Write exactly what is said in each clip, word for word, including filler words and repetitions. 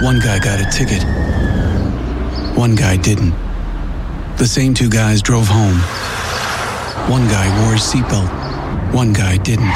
One guy got a ticket. One guy didn't. The same two guys drove home. One guy wore his seatbelt. One guy didn't.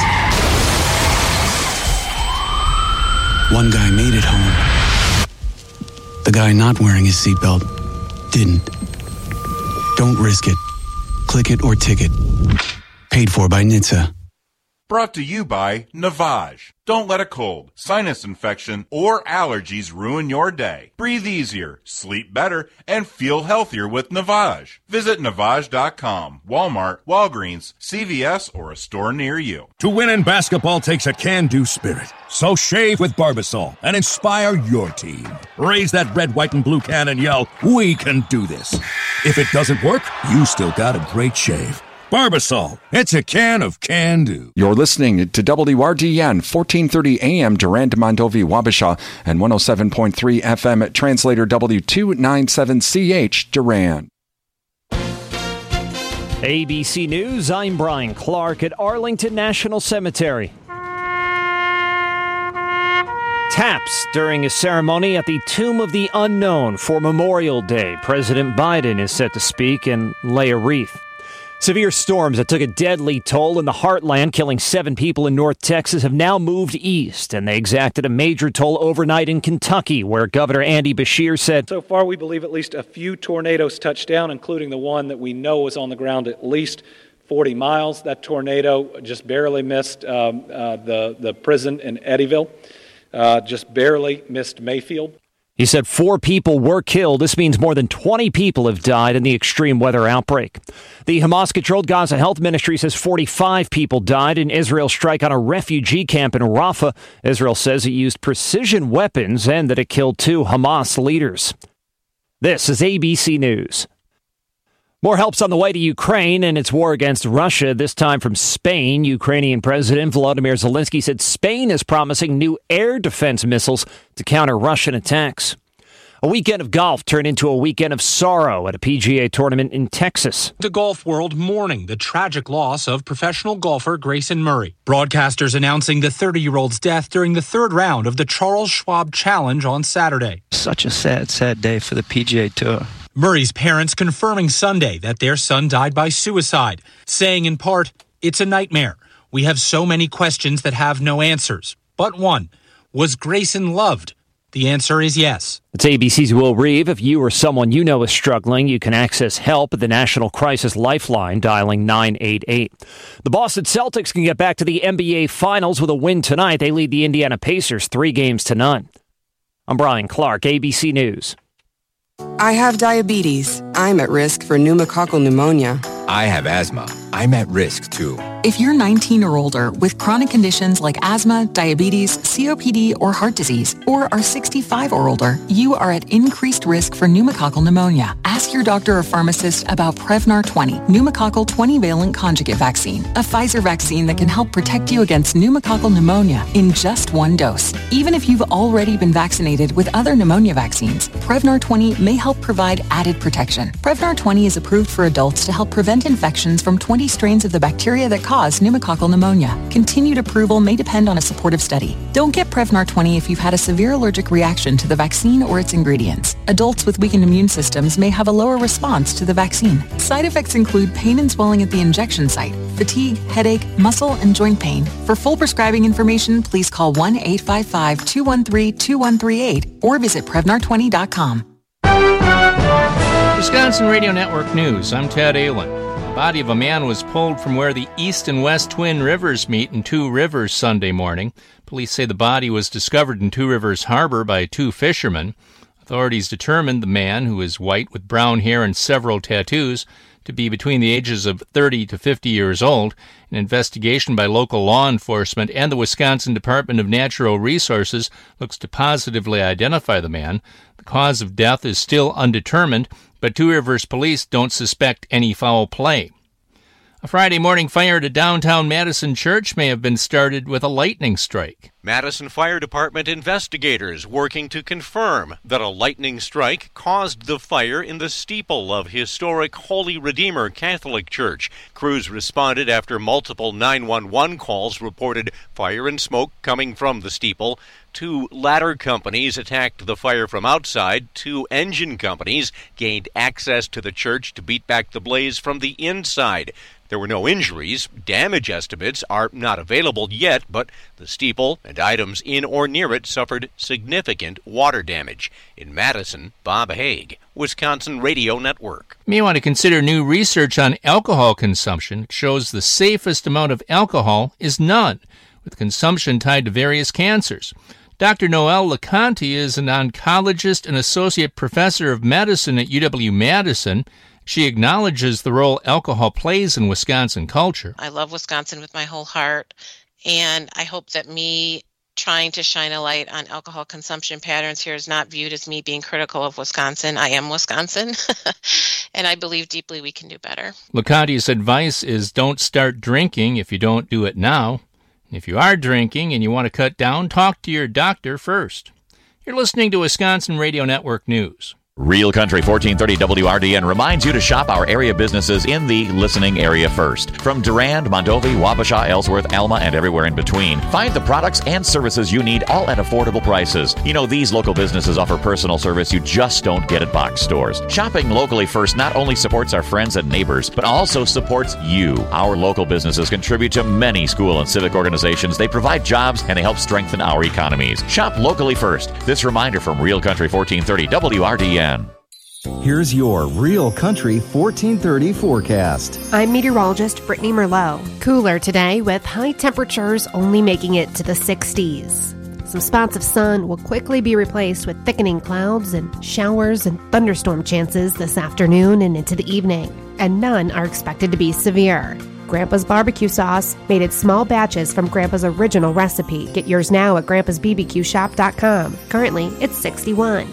One guy made it home. The guy not wearing his seatbelt didn't. Don't risk it. Click it or ticket. Paid for by N H T S A. Brought to you by Navage. Don't let a cold, sinus infection, or allergies ruin your day. Breathe easier, sleep better, and feel healthier with Navage. Visit Navage dot com, Walmart, Walgreens, C V S, or a store near you. To win in basketball takes a can-do spirit. So shave with Barbasol and inspire your team. Raise that red, white, and blue can and yell, "We can do this." If it doesn't work, you still got a great shave. Barbasol, it's a can of can-do. You're listening to W R D N, fourteen thirty A M, Durand, Mondovi, Wabasha, and one oh seven point three F M at Translator W two ninety-seven C H, Durand. A B C News, I'm Brian Clark at Arlington National Cemetery. Taps during a ceremony at the Tomb of the Unknown for Memorial Day. President Biden is set to speak and lay a wreath. Severe storms that took a deadly toll in the heartland, killing seven people in North Texas, have now moved east, and they exacted a major toll overnight in Kentucky, where Governor Andy Beshear said, "So far, we believe at least a few tornadoes touched down, including the one that we know was on the ground at least forty miles. That tornado just barely missed um, uh, the, the prison in Eddyville, uh, just barely missed Mayfield." He said four people were killed. This means more than twenty people have died in the extreme weather outbreak. The Hamas-controlled Gaza Health Ministry says forty-five people died in Israel's strike on a refugee camp in Rafah. Israel says it used precision weapons and that it killed two Hamas leaders. This is A B C News. More help's on the way to Ukraine and its war against Russia, this time from Spain. Ukrainian President Volodymyr Zelensky said Spain is promising new air defense missiles to counter Russian attacks. A weekend of golf turned into a weekend of sorrow at a P G A tournament in Texas. The golf world mourning the tragic loss of professional golfer Grayson Murray. Broadcasters announcing the thirty-year-old's death during the third round of the Charles Schwab Challenge on Saturday. Such a sad, sad day for the P G A Tour. Murray's parents confirming Sunday that their son died by suicide, saying in part, "It's a nightmare. We have so many questions that have no answers. But one, was Grayson loved? The answer is yes." It's A B C's Will Reeve. If you or someone you know is struggling, you can access help at the National Crisis Lifeline, dialing nine eight eight. The Boston Celtics can get back to the N B A Finals with a win tonight. They lead the Indiana Pacers three games to none. I'm Brian Clark, A B C News. I have diabetes. I'm at risk for pneumococcal pneumonia. I have asthma. I'm at risk, too. If you're nineteen or older with chronic conditions like asthma, diabetes, C O P D, or heart disease, or are sixty-five or older, you are at increased risk for pneumococcal pneumonia. Ask your doctor or pharmacist about Prevnar twenty, pneumococcal twenty-valent conjugate vaccine, a Pfizer vaccine that can help protect you against pneumococcal pneumonia in just one dose. Even if you've already been vaccinated with other pneumonia vaccines, Prevnar twenty may help provide added protection. Prevnar twenty is approved for adults to help prevent infections from twenty strains of the bacteria that cause pneumococcal pneumonia. Continued approval may depend on a supportive study. Don't get Prevnar twenty if you've had a severe allergic reaction to the vaccine or its ingredients. Adults with weakened immune systems may have a lower response to the vaccine. Side effects include pain and swelling at the injection site, fatigue, headache, muscle, and joint pain. For full prescribing information, please call one eight five five, two one three, two one three eight or visit Prevnar twenty dot com. Wisconsin Radio Network News, I'm Ted Allen. The body of a man was pulled from where the east and west Twin Rivers meet in Two Rivers Sunday morning. Police say the body was discovered in Two Rivers Harbor by two fishermen. Authorities determined the man, who is white with brown hair and several tattoos, to be between the ages of thirty to fifty years old. An investigation by local law enforcement and the Wisconsin Department of Natural Resources looks to positively identify the man. The cause of death is still undetermined, but Two Rivers police don't suspect any foul play. A Friday morning fire at a downtown Madison church may have been started with a lightning strike. Madison Fire Department investigators working to confirm that a lightning strike caused the fire in the steeple of historic Holy Redeemer Catholic Church. Crews responded after multiple nine one one calls reported fire and smoke coming from the steeple. Two ladder companies attacked the fire from outside. Two engine companies gained access to the church to beat back the blaze from the inside. There were no injuries. Damage estimates are not available yet, but the steeple and items in or near it suffered significant water damage. In Madison, Bob Haig, Wisconsin Radio Network. You may want to consider new research on alcohol consumption. It shows the safest amount of alcohol is none, with consumption tied to various cancers. Doctor Noelle LeConte is an oncologist and associate professor of medicine at U W-Madison. She acknowledges the role alcohol plays in Wisconsin culture. I love Wisconsin with my whole heart, and I hope that me trying to shine a light on alcohol consumption patterns here is not viewed as me being critical of Wisconsin. I am Wisconsin, and I believe deeply we can do better. LeConte's advice is don't start drinking if you don't do it now. If you are drinking and you want to cut down, talk to your doctor first. You're listening to Wisconsin Radio Network News. Real Country fourteen thirty W R D N reminds you to shop our area businesses in the listening area first. From Durand, Mondovi, Wabasha, Ellsworth, Alma, and everywhere in between. Find the products and services you need, all at affordable prices. You know, these local businesses offer personal service you just don't get at box stores. Shopping locally first not only supports our friends and neighbors, but also supports you. Our local businesses contribute to many school and civic organizations. They provide jobs and they help strengthen our economies. Shop locally first. This reminder from Real Country fourteen thirty W R D N. Here's your Real Country fourteen thirty forecast. I'm meteorologist Brittany Merlot. Cooler today with high temperatures only making it to the sixties. Some spots of sun will quickly be replaced with thickening clouds and showers and thunderstorm chances this afternoon and into the evening, and none are expected to be severe. Grandpa's barbecue sauce, made in small batches from Grandpa's original recipe. Get yours now at grandpas b b q shop dot com. Currently, it's sixty-one.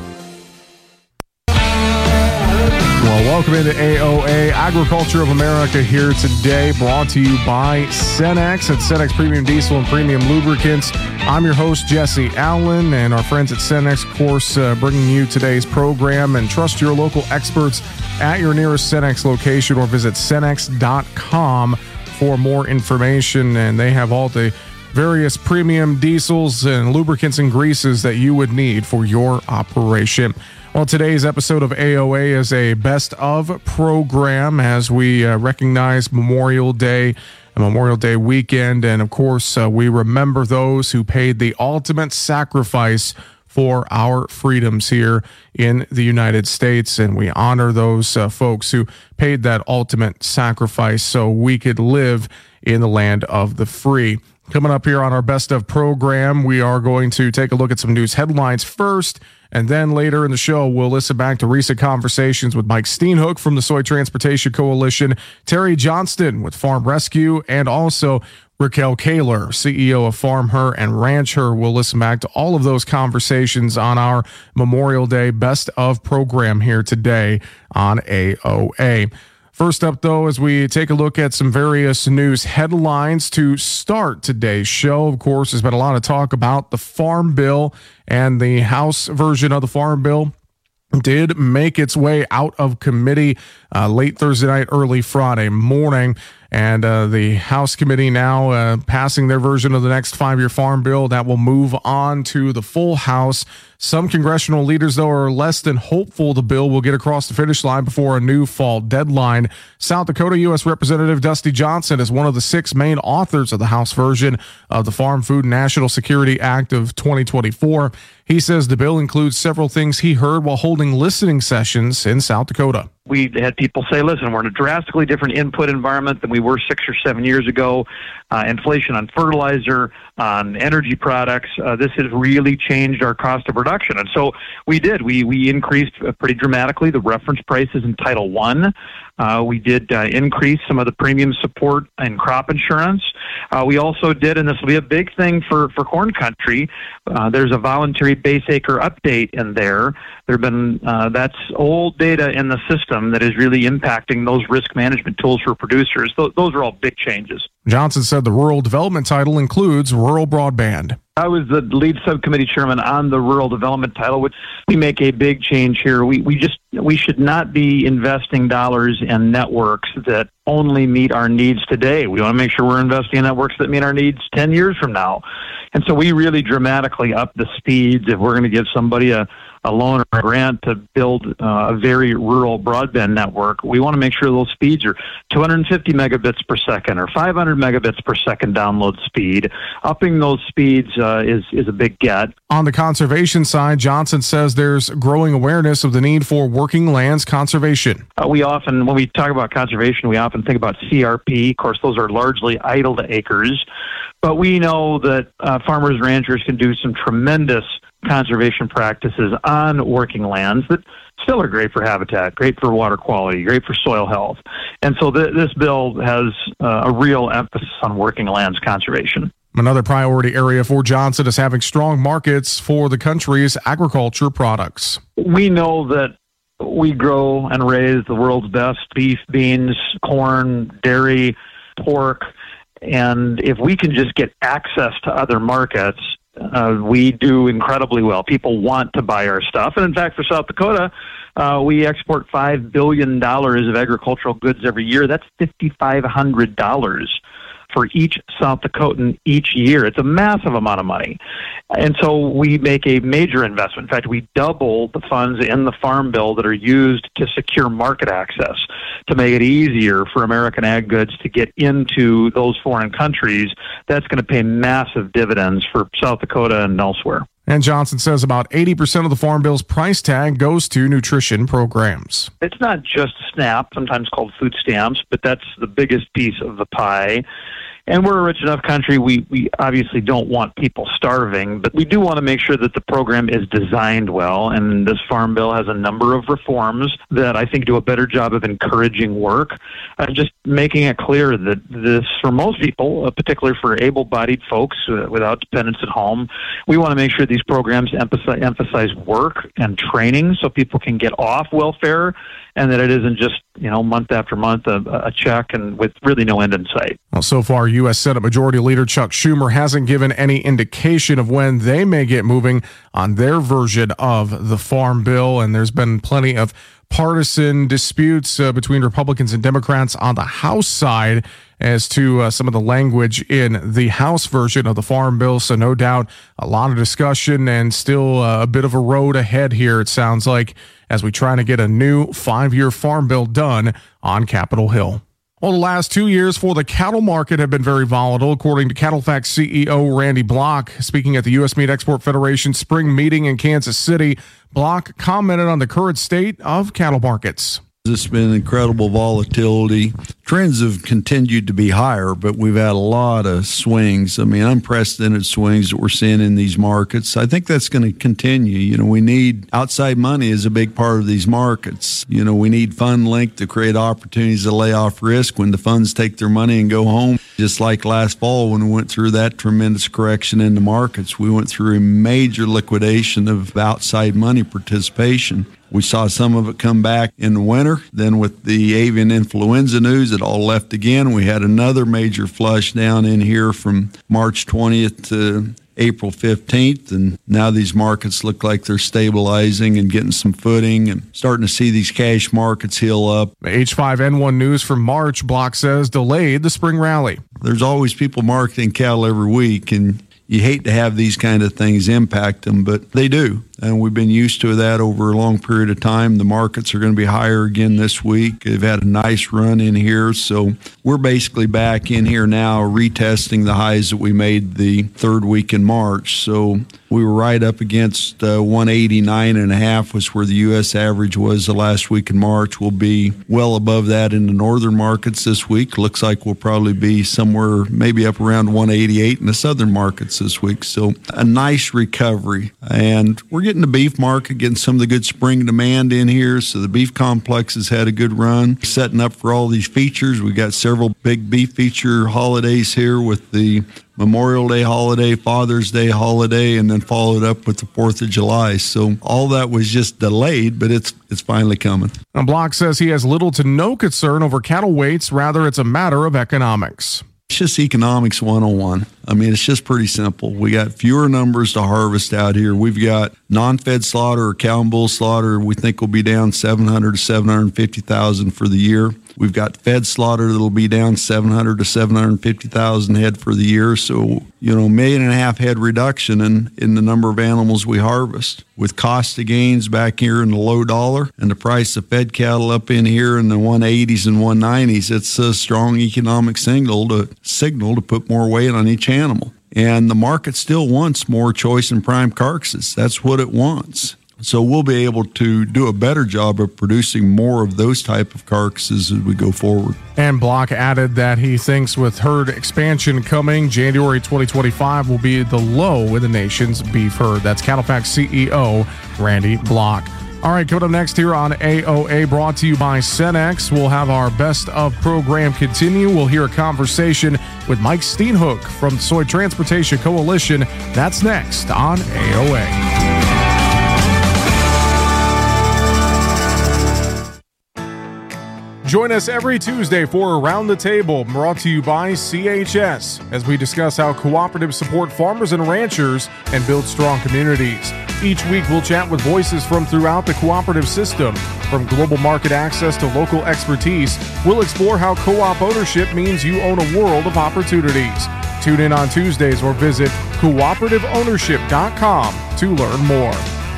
Well, welcome into A O A, Agriculture of America here today, brought to you by Cenex at Cenex Premium Diesel and Premium Lubricants. I'm your host, Jesse Allen, and our friends at Cenex, of course, uh, bringing you today's program. And trust your local experts at your nearest Cenex location or visit cenex dot com for more information. And they have all the various premium diesels and lubricants and greases that you would need for your operation. Well, today's episode of A O A is a best of program as we uh, recognize Memorial Day and Memorial Day weekend. And of course, uh, we remember those who paid the ultimate sacrifice for our freedoms here in the United States. And we honor those uh, folks who paid that ultimate sacrifice so we could live in the land of the free. Coming up here on our best of program, we are going to take a look at some news headlines first, and then later in the show, we'll listen back to recent conversations with Mike Steenhoek from the Soy Transportation Coalition, Terry Johnston with Farm Rescue, and also Raquel Kaler, C E O of Farm Her and Ranch Her. We'll listen back to all of those conversations on our Memorial Day best of program here today on A O A. First up, though, as we take a look at some various news headlines to start today's show, of course, there's been a lot of talk about the Farm Bill, and the House version of the Farm Bill did make its way out of committee uh, late Thursday night, early Friday morning. And uh, the House committee now uh, passing their version of the next five-year farm bill that will move on to the full House. Some congressional leaders, though, are less than hopeful the bill will get across the finish line before a new fall deadline. South Dakota U S Representative Dusty Johnson is one of the six main authors of the House version of the Farm Food and National Security Act of twenty twenty-four. He says the bill includes several things he heard while holding listening sessions in South Dakota. We had people say, listen, we're in a drastically different input environment than we were six or seven years ago. Uh, inflation on fertilizer, on energy products, uh, this has really changed our cost of production. And so we did. We we increased pretty dramatically the reference prices in Title One. Uh, we did uh, increase some of the premium support and crop insurance. Uh, we also did, and this will be a big thing for, for corn country, uh, there's a voluntary base acre update in there. There have been, uh, that's old data in the system that is really impacting those risk management tools for producers. Th- those are all big changes. Johnson said the rural development title includes rural broadband. I was the lead subcommittee chairman on the rural development title, which we make a big change here. We we just we should not be investing dollars in networks that only meet our needs today. We want to make sure we're investing in networks that meet our needs ten years from now. And so we really dramatically up the speeds if we're going to give somebody a, a loan or a grant to build uh, a very rural broadband network. We want to make sure those speeds are two hundred fifty megabits per second or five hundred megabits per second download speed. Upping those speeds uh, is, is a big get. On the conservation side, Johnson says there's growing awareness of the need for working lands conservation. Uh, we often, when we talk about conservation, we often think about C R P. Of course, those are largely idled acres. But we know that uh, farmers and ranchers can do some tremendous conservation practices on working lands that still are great for habitat, great for water quality, great for soil health. And so th- this bill has uh, a real emphasis on working lands conservation. Another priority area for Johnson is having strong markets for the country's agriculture products. We know that we grow and raise the world's best beef, beans, corn, dairy, pork. And if we can just get access to other markets, uh, we do incredibly well. People want to buy our stuff. And in fact, for South Dakota, uh, we export five billion dollars of agricultural goods every year. That's five thousand five hundred dollars for each South Dakotan each year. It's a massive amount of money. And so we make a major investment. In fact, we double the funds in the Farm Bill that are used to secure market access, to make it easier for American ag goods to get into those foreign countries. That's going to pay massive dividends for South Dakota and elsewhere. And Johnson says about eighty percent of the Farm Bill's price tag goes to nutrition programs. It's not just SNAP, sometimes called food stamps, but that's the biggest piece of the pie. And we're a rich enough country, we, we obviously don't want people starving, but we do want to make sure that the program is designed well. And this Farm Bill has a number of reforms that I think do a better job of encouraging work, uh, just making it clear that this, for most people, uh, particularly for able-bodied folks uh, without dependents at home, we want to make sure these programs emphasize, emphasize work and training so people can get off welfare, and that it isn't just, you know, month after month a, a check and with really no end in sight. Well, so far, U S Senate Majority Leader Chuck Schumer hasn't given any indication of when they may get moving on their version of the Farm Bill, and there's been plenty of partisan disputes uh, between Republicans and Democrats on the House side as to uh, some of the language in the House version of the Farm Bill. So no doubt a lot of discussion and still uh, a bit of a road ahead here, it sounds like, as we try to get a new five-year Farm Bill done on Capitol Hill. Well, the last two years for the cattle market have been very volatile, according to CattleFax C E O Randy Block. Speaking at the U S Meat Export Federation spring meeting in Kansas City, Block commented on the current state of cattle markets. There's been incredible volatility. Trends have continued to be higher, but we've had a lot of swings. I mean, unprecedented swings that we're seeing in these markets. I think that's going to continue. You know, we need outside money is a big part of these markets. You know, we need fund link to create opportunities to lay off risk when the funds take their money and go home. Just like last fall when we went through that tremendous correction in the markets, we went through a major liquidation of outside money participation. We saw some of it come back in the winter. Then with the avian influenza news, it all left again. We had another major flush down in here from March twentieth to April fifteenth, and now these markets look like they're stabilizing and getting some footing and starting to see these cash markets heal up. H five N one news from March, Block says, delayed the spring rally. There's always people marketing cattle every week, and you hate to have these kind of things impact them, but they do. And we've been used to that over a long period of time. The markets are going to be higher again this week. They've had a nice run in here. So we're basically back in here now retesting the highs that we made the third week in March. So we were right up against uh, one eighty-nine and a half was where the U S average was the last week in March. We'll be well above that in the northern markets this week. Looks like we'll probably be somewhere maybe up around one eighty-eight in the southern markets this week. So a nice recovery. And we're getting the beef market, getting some of the good spring demand in here. So the beef complex has had a good run. Setting up for all these features. We got several big beef feature holidays here with the Memorial Day holiday, Father's Day holiday, and then followed up with the fourth of July. So all that was just delayed, but it's it's finally coming. And Block says he has little to no concern over cattle weights. Rather, it's a matter of economics. It's just economics one oh one. I mean, it's just pretty simple. We got fewer numbers to harvest out here. We've got non-fed slaughter or cow and bull slaughter we think will be down seven hundred to seven hundred fifty thousand for the year. We've got fed slaughter that'll be down seven hundred to seven hundred fifty thousand head for the year. So, you know, million and a half head reduction in, in the number of animals we harvest. With cost of gains back here in the low dollar and the price of fed cattle up in here in the one eighties and one nineties, it's a strong economic signal to signal to put more weight on each animal. And the market still wants more choice and prime carcasses. That's what it wants. So we'll be able to do a better job of producing more of those type of carcasses as we go forward. And Block added that he thinks with herd expansion coming, January twenty twenty-five will be the low in the nation's beef herd. That's CattleFax C E O Randy Block. All right, coming up next here on A O A, brought to you by Cenex. We'll have our best of program continue. We'll hear a conversation with Mike Steenhoek from the Soy Transportation Coalition. That's next on A O A. Join us every Tuesday for Around the Table, brought to you by C H S, as we discuss how cooperatives support farmers and ranchers and build strong communities. Each week, we'll chat with voices from throughout the cooperative system. From global market access to local expertise, we'll explore how co-op ownership means you own a world of opportunities. Tune in on Tuesdays or visit cooperative ownership dot com to learn more.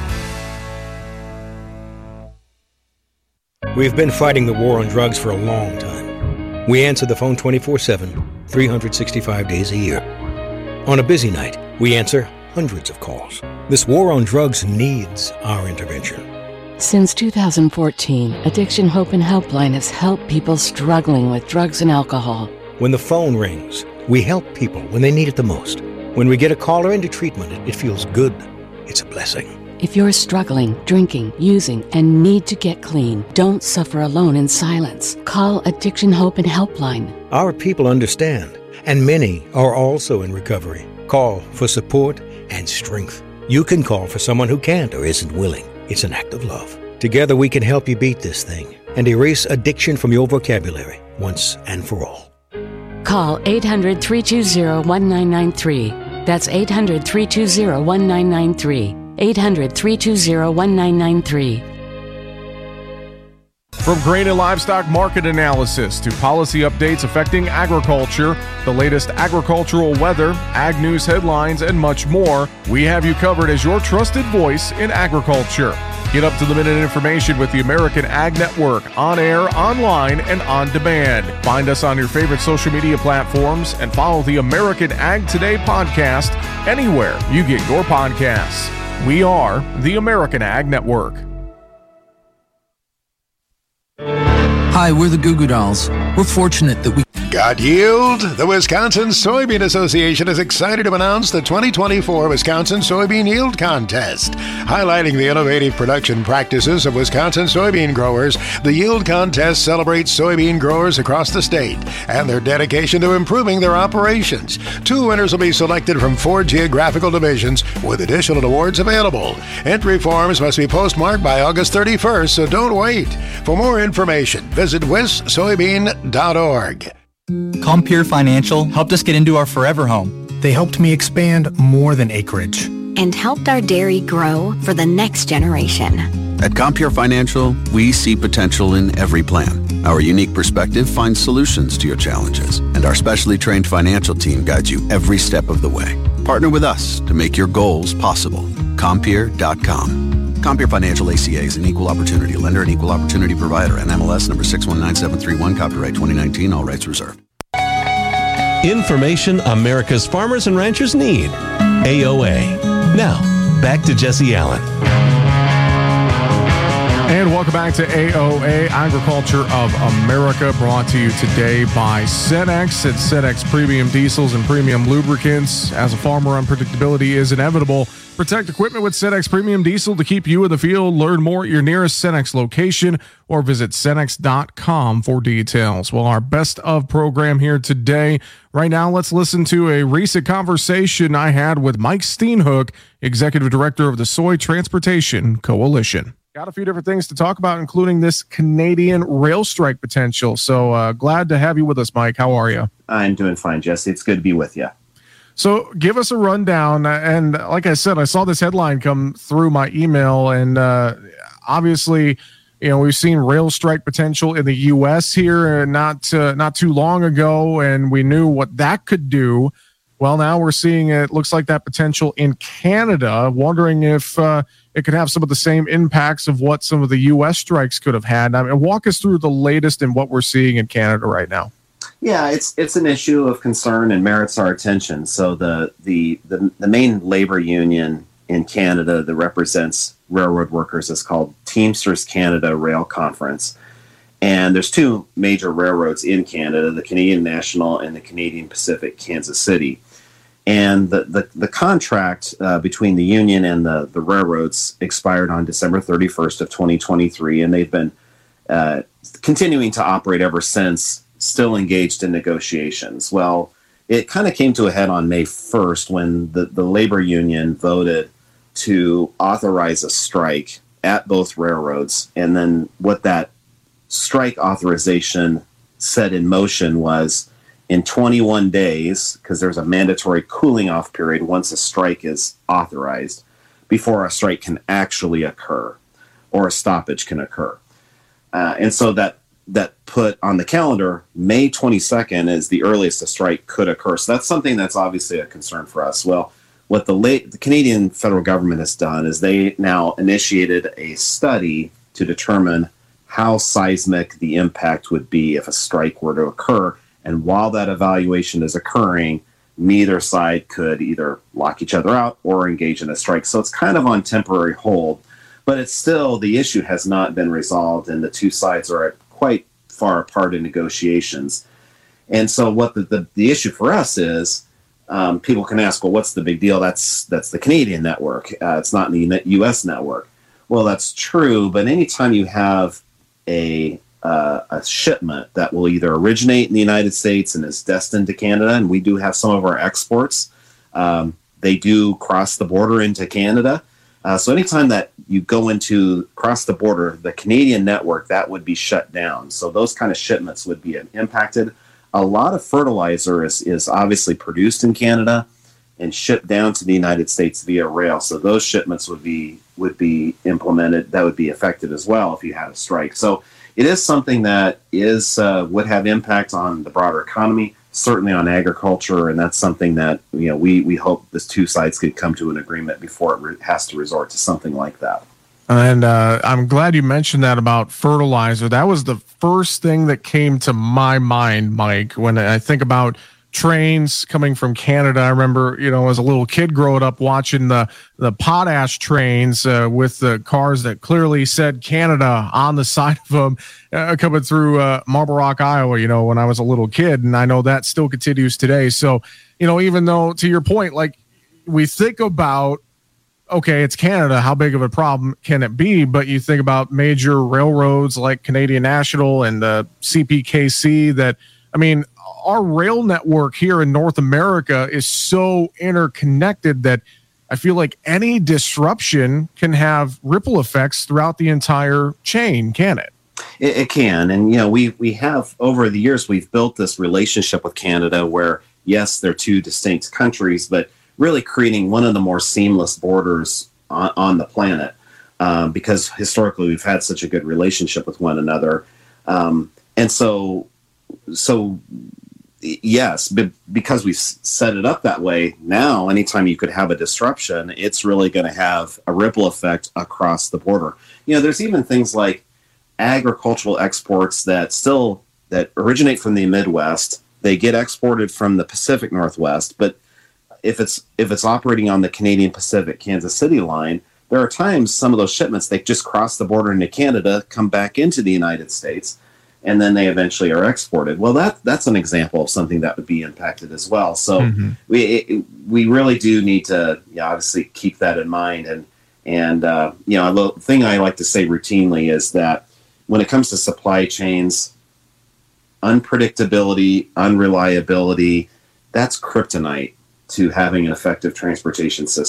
We've been fighting the war on drugs for a long time. We answer the phone twenty-four seven, three hundred sixty-five days a year. On a busy night, we answer hundreds of calls. This war on drugs needs our intervention. Since two thousand fourteen, Addiction Hope and Helpline has helped people struggling with drugs and alcohol. When the phone rings, we help people when they need it the most. When we get a caller into treatment, it, it feels good. It's a blessing. If you're struggling, drinking, using, and need to get clean, don't suffer alone in silence. Call Addiction Hope and Helpline. Our people understand, and many are also in recovery. Call for support and strength. You can call for someone who can't or isn't willing. It's an act of love. Together we can help you beat this thing and erase addiction from your vocabulary once and for all. Call eight hundred, three two zero, one nine nine three. That's eight hundred, three two zero, one nine nine three. eight hundred, three two zero, one nine nine three. From grain and livestock market analysis to policy updates affecting agriculture, the latest agricultural weather, ag news headlines, and much more, we have you covered as your trusted voice in agriculture. Get up to the minute information with the American Ag Network, on air, online, and on demand. Find us on your favorite social media platforms and follow the American Ag Today podcast anywhere you get your podcasts. We are the American Ag Network. Hi, we're the Goo Goo Dolls. We're fortunate that we... Got yield? The Wisconsin Soybean Association is excited to announce the twenty twenty-four Wisconsin Soybean Yield Contest. Highlighting the innovative production practices of Wisconsin soybean growers, the Yield Contest celebrates soybean growers across the state and their dedication to improving their operations. Two winners will be selected from four geographical divisions with additional awards available. Entry forms must be postmarked by August thirty-first, so don't wait. For more information, visit wis soybean dot org. Compeer Financial helped us get into our forever home. They helped me expand more than acreage. And helped our dairy grow for the next generation. At Compeer Financial, we see potential in every plan. Our unique perspective finds solutions to your challenges, and our specially trained financial team guides you every step of the way. Partner with us to make your goals possible. Compeer dot com. Compeer Financial A C A is an equal opportunity lender and equal opportunity provider, and M L S number six one nine seven three one, copyright twenty nineteen, all rights reserved. Information America's farmers and ranchers need. A O A. Now, back to Jesse Allen. And welcome back to A O A, Agriculture of America, brought to you today by Cenex. It's Cenex Premium Diesels and Premium Lubricants. As a farmer, unpredictability is inevitable. Protect equipment with Cenex Premium Diesel to keep you in the field. Learn more at your nearest Cenex location or visit cenex dot com for details. Well, our best of program here today. Right now, let's listen to a recent conversation I had with Mike Steenhoek, Executive Director of the Soy Transportation Coalition. got a few different things to talk about, including this Canadian rail strike potential. So uh, glad to have you with us, Mike. How are you? I'm doing fine, Jesse. It's good to be with you. So give us a rundown. And like I said, I saw this headline come through my email, and uh, obviously, you know, we've seen rail strike potential in the U S here not uh, not too long ago, and we knew what that could do. Well, now we're seeing it looks like that potential in Canada. Wondering if uh, it could have some of the same impacts of what some of the U S strikes could have had. I mean, walk us through the latest and what we're seeing in Canada right now. Yeah, it's it's an issue of concern and merits our attention. So the the the, the main labor union in Canada that represents railroad workers is called Teamsters Canada Rail Conference. And there's two major railroads in Canada, the Canadian National and the Canadian Pacific Kansas City. And the, the, the contract uh, between the union and the, the railroads expired on December thirty-first of twenty twenty-three, and they've been uh, continuing to operate ever since, still engaged in negotiations. Well, it kind of came to a head on May first when the, the labor union voted to authorize a strike at both railroads. And then what that strike authorization set in motion was in twenty-one days, because there's a mandatory cooling off period once a strike is authorized before a strike can actually occur or a stoppage can occur. Uh, and so that that put on the calendar May twenty-second is the earliest a strike could occur. So that's something that's obviously a concern for us. Well, what the late, the Canadian federal government has done is they now initiated a study to determine how seismic the impact would be if a strike were to occur. And while that evaluation is occurring, neither side could either lock each other out or engage in a strike. So it's kind of on temporary hold, but it's still, the issue has not been resolved, and the two sides are quite far apart in negotiations. And so what the, the, the issue for us is, um, people can ask, well, what's the big deal? That's that's the Canadian network. Uh, it's not the U S network. Well, that's true, but anytime you have a uh, a shipment that will either originate in the United States and is destined to Canada, and we do have some of our exports, um, they do cross the border into Canada. Uh, so anytime that you go into cross the border, the Canadian network, that would be shut down. So those kind of shipments would be impacted. A lot of fertilizer is, is obviously produced in Canada and shipped down to the United States via rail. So those shipments would be would be implemented. That would be affected as well if you had a strike. So it is something that is uh, would have impact on the broader economy, certainly on agriculture, and that's something that, you know, we we hope the two sides could come to an agreement before it re- has to resort to something like that. And uh, I'm glad you mentioned that about fertilizer. That was the first thing that came to my mind, Mike, when I think about trains coming from Canada. I remember, you know, as a little kid growing up watching the, the potash trains uh, with the cars that clearly said Canada on the side of them uh, coming through uh, Marble Rock, Iowa, you know, when I was a little kid. And I know that still continues today. So, you know, even though, to your point, like we think about, okay, it's Canada, how big of a problem can it be? But you think about major railroads like Canadian National and the C P K C that, I mean, our rail network here in North America is so interconnected that I feel like any disruption can have ripple effects throughout the entire chain, can it? It, it can. And, you know, we, we have, over the years, we've built this relationship with Canada where, yes, they're two distinct countries, but really creating one of the more seamless borders on, on the planet, um, because historically we've had such a good relationship with one another. Um, and so, so yes, but because we've set it up that way, now anytime you could have a disruption, it's really going to have a ripple effect across the border. You know, there's even things like agricultural exports that still, that originate from the Midwest. They get exported from the Pacific Northwest, but if it's if it's operating on the Canadian Pacific Kansas City line, there are times some of those shipments, they just cross the border into Canada, come back into the United States, and then they eventually are exported. Well, that that's an example of something that would be impacted as well. So mm-hmm. we it, we really do need to, you know, obviously keep that in mind. And and uh, you know, the thing I like to say routinely is that when it comes to supply chains, unpredictability, unreliability, that's kryptonite to having an effective transportation system.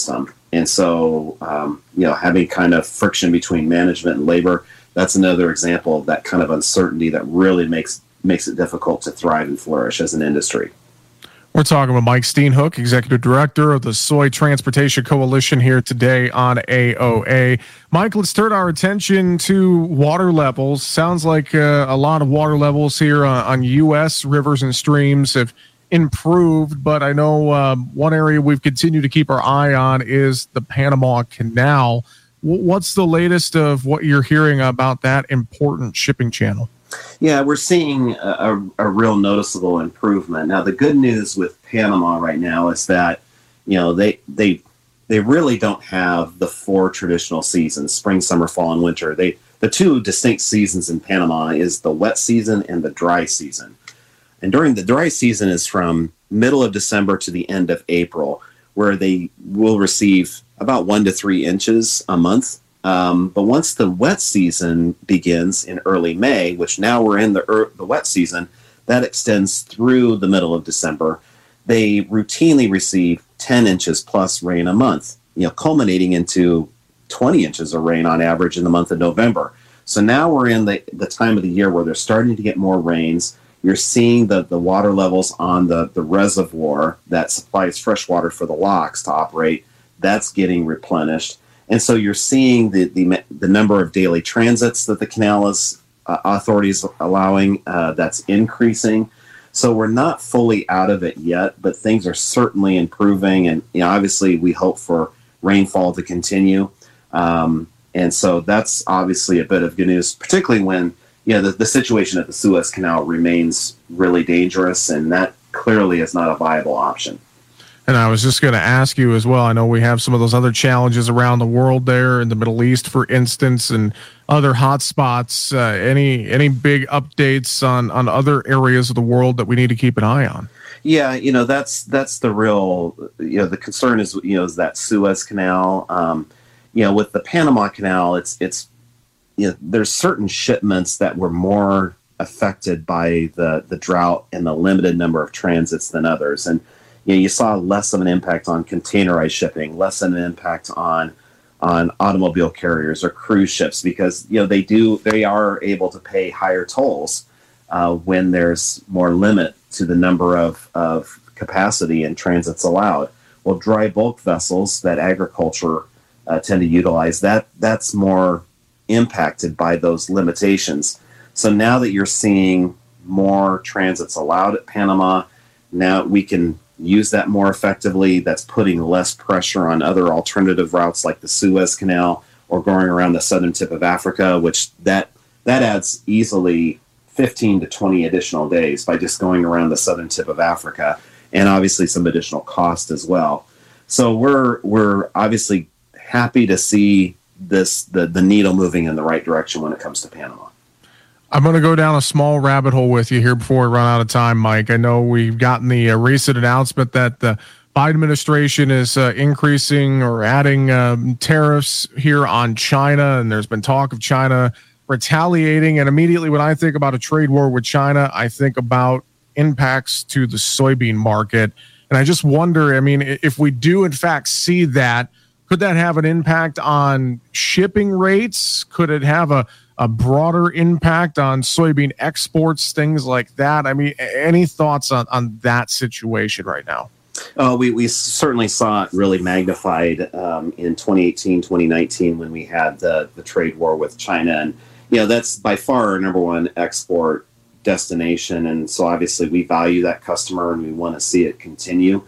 and so, um, you know, having kind of friction between management and labor, that's another example of that kind of uncertainty that really makes makes it difficult to thrive and flourish as an industry. We're talking with Mike Steenhoek, Executive Director of the Soy Transportation Coalition, here today on A O A. Mike, let's turn our attention to water levels. Sounds like uh, a lot of water levels here on, on U S rivers and streams have improved, but I know um, one area we've continued to keep our eye on is the Panama Canal. W- what's the latest of what you're hearing about that important shipping channel? Yeah, we're seeing a, a, a real noticeable improvement. Now, the good news with Panama right now is that, you know, they they they really don't have the four traditional seasons: spring, summer, fall, and winter. They the two distinct seasons in Panama is the wet season and the dry season. And during the dry season is from middle of December to the end of April, where they will receive about one to three inches a month. Um, but once the wet season begins in early May, which now we're in the, er, the wet season, that extends through the middle of December, they routinely receive ten inches plus rain a month, you know, culminating into twenty inches of rain on average in the month of November. So now we're in the, the time of the year where they're starting to get more rains. You're seeing the, the water levels on the, the reservoir that supplies fresh water for the locks to operate. That's getting replenished. And so you're seeing the, the the number of daily transits that the canal is uh, authorities allowing, uh, that's increasing. So we're not fully out of it yet, but things are certainly improving. And you know, obviously we hope for rainfall to continue. Um, and so that's obviously a bit of good news, particularly when, you know, the, the situation at the Suez Canal remains really dangerous, and that clearly is not a viable option. And I was just going to ask you as well. I know we have some of those other challenges around the world there in the Middle East, for instance, and other hot spots. Uh, any any big updates on, on other areas of the world that we need to keep an eye on? Yeah, you know, that's that's the real, you know, the concern is, you know, is that Suez Canal. Um, you know, with the Panama Canal, it's, it's you know, there's certain shipments that were more affected by the, the drought and the limited number of transits than others. And you know, you saw less of an impact on containerized shipping, less of an impact on on automobile carriers or cruise ships, because you know they do they are able to pay higher tolls uh, when there's more limit to the number of, of capacity and transits allowed. Well, dry bulk vessels that agriculture uh, tend to utilize, that that's more impacted by those limitations. So now that you're seeing more transits allowed at Panama, now we can use that more effectively. That's putting less pressure on other alternative routes like the Suez Canal or going around the southern tip of Africa, which that that adds easily fifteen to twenty additional days by just going around the southern tip of Africa, and obviously some additional cost as well. So we're we're obviously happy to see this the, the needle moving in the right direction when it comes to Panama. I'm going to go down a small rabbit hole with you here before we run out of time, Mike. I know we've gotten the uh, recent announcement that the Biden administration is uh, increasing or adding um, tariffs here on China, and there's been talk of China retaliating. And immediately when I think about a trade war with China, I think about impacts to the soybean market. And I just wonder, I mean, if we do in fact see that, could that have an impact on shipping rates? Could it have a a broader impact on soybean exports, things like that? I mean, any thoughts on, on that situation right now? Oh, we, we certainly saw it really magnified um, in twenty eighteen, twenty nineteen when we had the, the trade war with China. And, you know, that's by far our number one export destination. And so obviously we value that customer and we want to see it continue.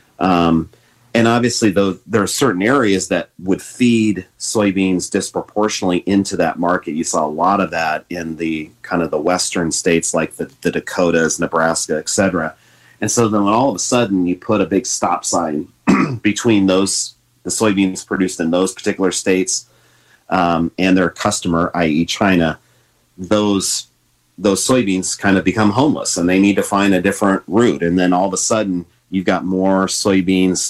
Um, And obviously, though, there are certain areas that would feed soybeans disproportionately into that market. You saw a lot of that in the kind of the western states like the, the Dakotas, Nebraska, et cetera. And so then when all of a sudden you put a big stop sign between those, the soybeans produced in those particular states um, and their customer, that is. China, those those soybeans kind of become homeless and they need to find a different route. And then all of a sudden you've got more soybeans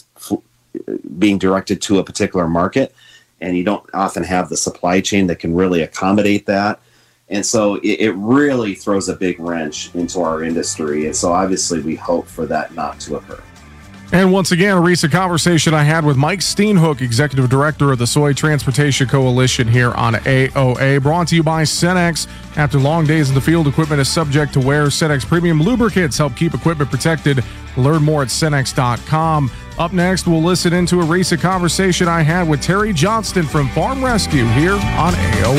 being directed to a particular market, and you don't often have the supply chain that can really accommodate that. And so it, it really throws a big wrench into our industry. And so obviously we hope for that not to occur. And once again, a recent conversation I had with Mike Steenhoek, Executive Director of the Soy Transportation Coalition here on A O A, brought to you by Cenex. After long days in the field, equipment is subject to wear. Cenex Premium Lubricants help keep equipment protected. Learn more at Cenex dot com. Up next, we'll listen into a recent conversation I had with Terry Johnston from Farm Rescue here on A O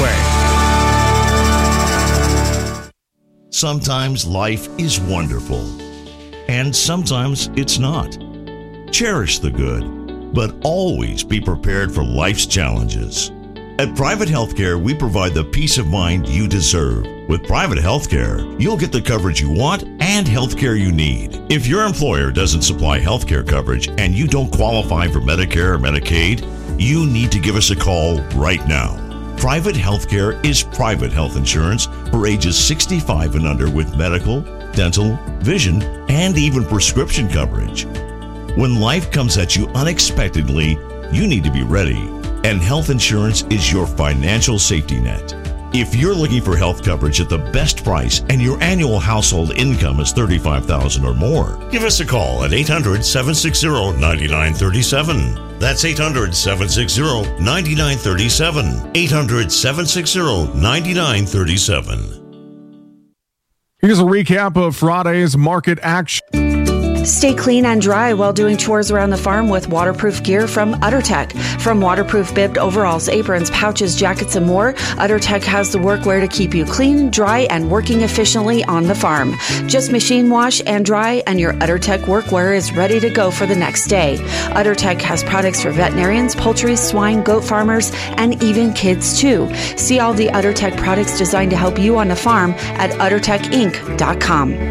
A. Sometimes life is wonderful, and sometimes it's not. Cherish the good, but always be prepared for life's challenges. At Private Healthcare, we provide the peace of mind you deserve. With Private Healthcare, you'll get the coverage you want and healthcare you need. If your employer doesn't supply healthcare coverage and you don't qualify for Medicare or Medicaid, you need to give us a call right now. Private Healthcare is private health insurance for ages sixty-five and under with medical, dental, vision, and even prescription coverage. When life comes at you unexpectedly, you need to be ready, and health insurance is your financial safety net. If you're looking for health coverage at the best price and your annual household income is thirty-five thousand dollars or more, give us a call at eight hundred, seven six zero, nine nine three seven. That's eight hundred, seven six zero, nine nine three seven. eight hundred, seven six zero, nine nine three seven. Here's a recap of Friday's market action. Stay clean and dry while doing chores around the farm with waterproof gear from UtterTech. From waterproof bibbed overalls, aprons, pouches, jackets, and more, UtterTech has the workwear to keep you clean, dry, and working efficiently on the farm. Just machine wash and dry, and your UtterTech workwear is ready to go for the next day. UtterTech has products for veterinarians, poultry, swine, goat farmers, and even kids too. See all the UtterTech products designed to help you on the farm at utter tech inc dot com.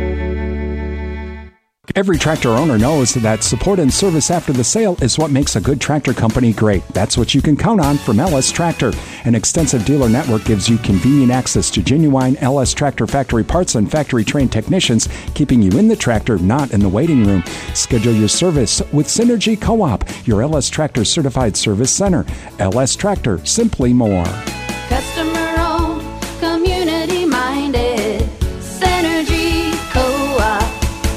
Every tractor owner knows that support and service after the sale is what makes a good tractor company great. That's what you can count on from L S Tractor. An extensive dealer network gives you convenient access to genuine L S Tractor factory parts and factory-trained technicians, keeping you in the tractor, not in the waiting room. Schedule your service with Synergy Co-op, your L S Tractor certified service center. L S Tractor, simply more. Customer-owned, community-minded, Synergy Co-op.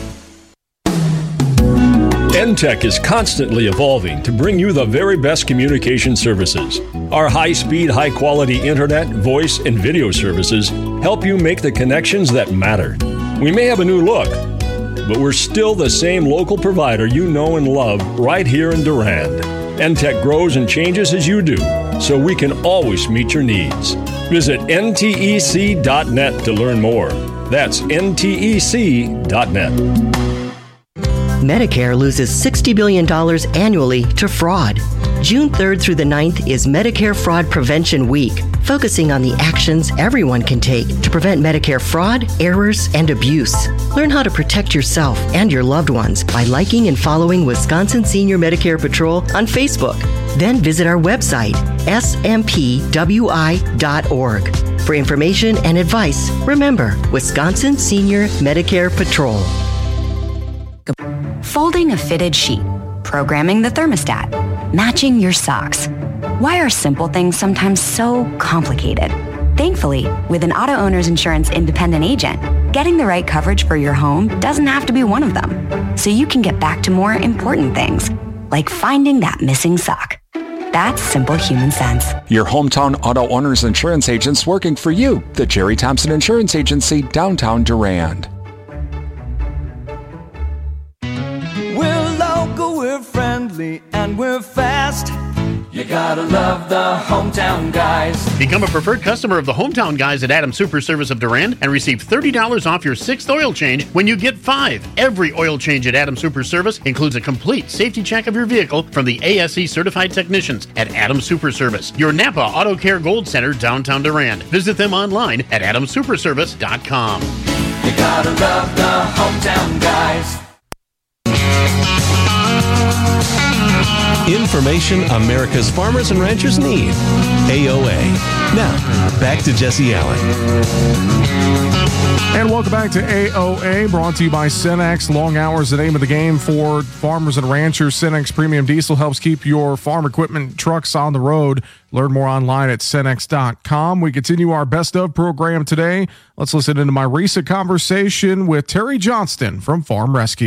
N Tech is constantly evolving to bring you the very best communication services. Our high-speed, high-quality internet, voice, and video services help you make the connections that matter. We may have a new look, but we're still the same local provider you know and love right here in Durand. N Tech grows and changes as you do, so we can always meet your needs. Visit N T E C dot net to learn more. That's N T E C dot net. Medicare loses sixty billion dollars annually to fraud. June third through the ninth is Medicare Fraud Prevention Week, focusing on the actions everyone can take to prevent Medicare fraud, errors, and abuse. Learn how to protect yourself and your loved ones by liking and following Wisconsin Senior Medicare Patrol on Facebook. Then visit our website, S M P W I dot org. For information and advice, remember Wisconsin Senior Medicare Patrol. Folding a fitted sheet, programming the thermostat, matching your socks. Why are simple things sometimes so complicated? Thankfully, with an auto owner's insurance independent agent, getting the right coverage for your home doesn't have to be one of them. So you can get back to more important things, like finding that missing sock. That's simple human sense. Your hometown auto owner's insurance agents working for you. The Jerry Thompson Insurance Agency, downtown Durand. We're local, we're friendly, and we're fast. You gotta love the Hometown Guys. Become a preferred customer of the Hometown Guys at Adams Super Service of Durand and receive thirty dollars off your sixth oil change when you get five. Every oil change at Adams Super Service includes a complete safety check of your vehicle from the A S E certified technicians at Adams Super Service, your Napa Auto Care Gold Center, downtown Durand. Visit them online at adams super service dot com. You gotta love the Hometown Guys. Information America's farmers and ranchers need. A O A. Now, back to Jesse Allen. And welcome back to A O A, brought to you by Cenex. Long hours, the name of the game for farmers and ranchers. Cenex Premium Diesel helps keep your farm equipment trucks on the road. Learn more online at cenex dot com. We continue our Best Of program today. Let's listen into my recent conversation with Terry Johnston from Farm Rescue.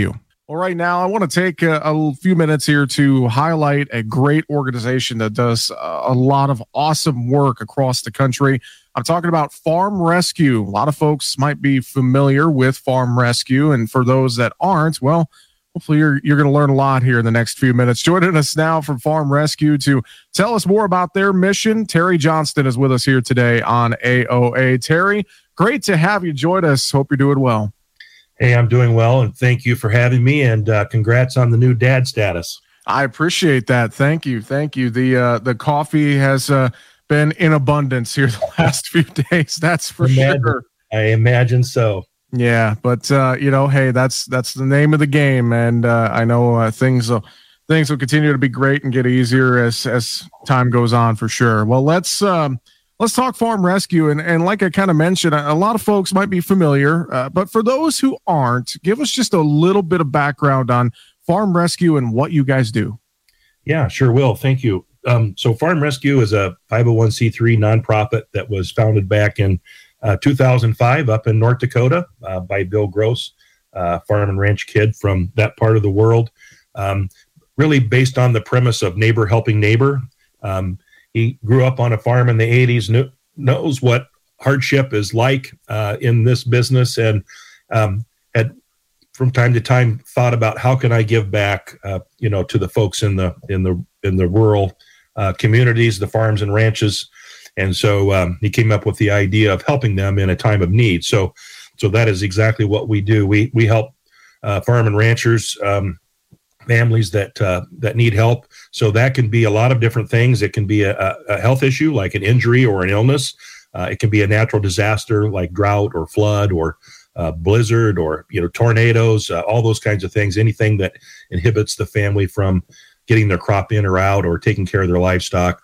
Well, right now, I want to take a, a few minutes here to highlight a great organization that does a, a lot of awesome work across the country. I'm talking about Farm Rescue. A lot of folks might be familiar with Farm Rescue, and for those that aren't, well, hopefully you're, you're going to learn a lot here in the next few minutes. Joining us now from Farm Rescue to tell us more about their mission, Terry Johnston is with us here today on A O A. Terry, great to have you join us. Hope you're doing well. Hey, I'm doing well, and thank you for having me, and uh, congrats on the new dad status. I appreciate that. Thank you. Thank you. The uh, the coffee has uh, been in abundance here the last few days. That's for imagine, sure. I imagine so. Yeah, but uh, you know, hey, that's that's the name of the game, and uh, I know uh, things will things will continue to be great and get easier as as time goes on for sure. Well, let's um, let's talk Farm Rescue, and and like I kind of mentioned, a, a lot of folks might be familiar, uh, but for those who aren't, give us just a little bit of background on Farm Rescue and what you guys do. Yeah, sure will. Thank you. Um, so Farm Rescue is a five oh one c three nonprofit that was founded back in Uh, two thousand five up in North Dakota uh, by Bill Gross, uh, farm and ranch kid from that part of the world. Um, really based on the premise of neighbor helping neighbor. Um, he grew up on a farm in the eighties, kn- knows what hardship is like uh, in this business, and um, had from time to time thought about how can I give back, uh, you know, to the folks in the in the in the rural uh, communities, the farms and ranches. And so um, he came up with the idea of helping them in a time of need. So, so that is exactly what we do. We we help uh, farm and ranchers, um, families that uh, that need help. So that can be a lot of different things. It can be a, a health issue like an injury or an illness. Uh, it can be a natural disaster like drought or flood or uh, blizzard or you know tornadoes. Uh, all those kinds of things. Anything that inhibits the family from getting their crop in or out or taking care of their livestock.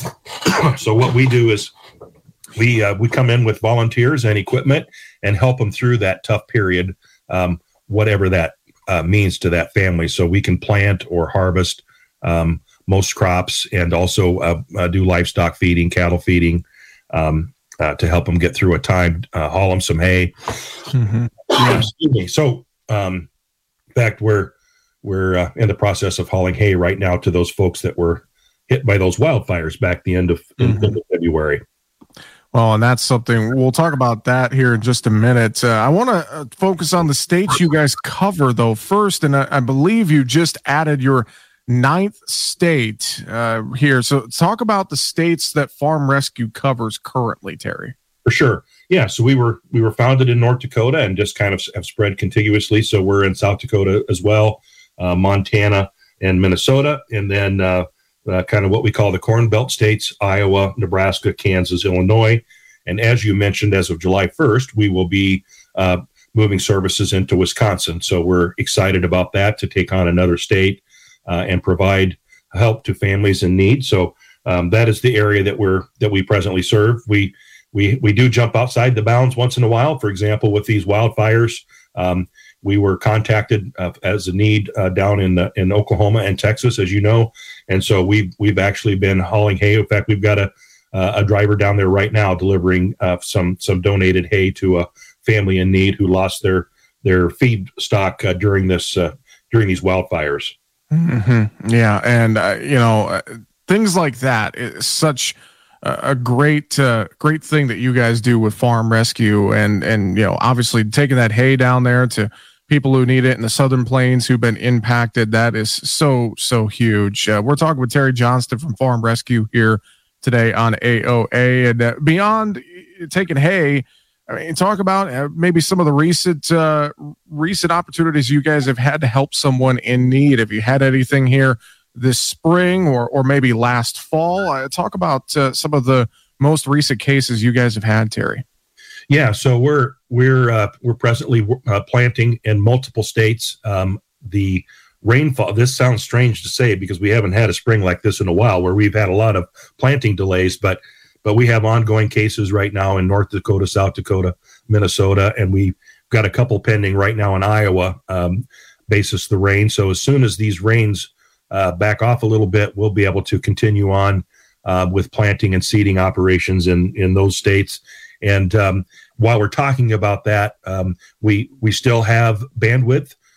So what we do is we uh, we come in with volunteers and equipment and help them through that tough period, um, whatever that uh, means to that family. So we can plant or harvest um, most crops and also uh, uh, do livestock feeding, cattle feeding um, uh, to help them get through a time, uh, haul them some hay. Mm-hmm. Yeah. Excuse me. So um, in fact, we're, we're uh, in the process of hauling hay right now to those folks that were hit by those wildfires back the end of, mm-hmm. end of February. Well, and that's something we'll talk about that here in just a minute. Uh, I want to uh, focus on the states you guys cover, though, first. And I, I believe you just added your ninth state uh, here. So talk about the states that Farm Rescue covers currently, Terry. For sure. Yeah. So we were we were founded in North Dakota and just kind of have spread contiguously. So we're in South Dakota as well, uh, Montana and Minnesota, and then uh, Uh, kind of what we call the Corn Belt states, Iowa, Nebraska, Kansas, Illinois. And as you mentioned, as of July first, we will be uh, moving services into Wisconsin. So we're excited about that to take on another state uh, and provide help to families in need. So um, that is the area that we're that we presently serve. We we we do jump outside the bounds once in a while. For example, with these wildfires, um, we were contacted uh, as a need uh, down in the, in Oklahoma and Texas, as you know, and so we've we've actually been hauling hay. In fact, we've got a uh, a driver down there right now delivering uh, some some donated hay to a family in need who lost their their feed stock uh, during this uh, during these wildfires. Mm-hmm. Yeah, and uh, you know uh, things like that is such a great uh, great thing that you guys do with Farm Rescue, and and you know obviously taking that hay down there to people who need it in the Southern Plains who've been impacted. That is so, so huge. Uh, we're talking with Terry Johnston from Farm Rescue here today on A O A. And uh, beyond taking hay, I mean, talk about uh, maybe some of the recent uh, recent opportunities you guys have had to help someone in need. Have you had anything here this spring or or maybe last fall? Uh, talk about uh, some of the most recent cases you guys have had, Terry. Yeah, so we're we're uh, we're presently uh, planting in multiple states. Um, the rainfall. This sounds strange to say because we haven't had a spring like this in a while, where we've had a lot of planting delays. But but we have ongoing cases right now in North Dakota, South Dakota, Minnesota, and we've got a couple pending right now in Iowa, um, basis the rain. So as soon as these rains uh, back off a little bit, we'll be able to continue on uh, with planting and seeding operations in in those states. And um, while we're talking about that, um, we we still have bandwidth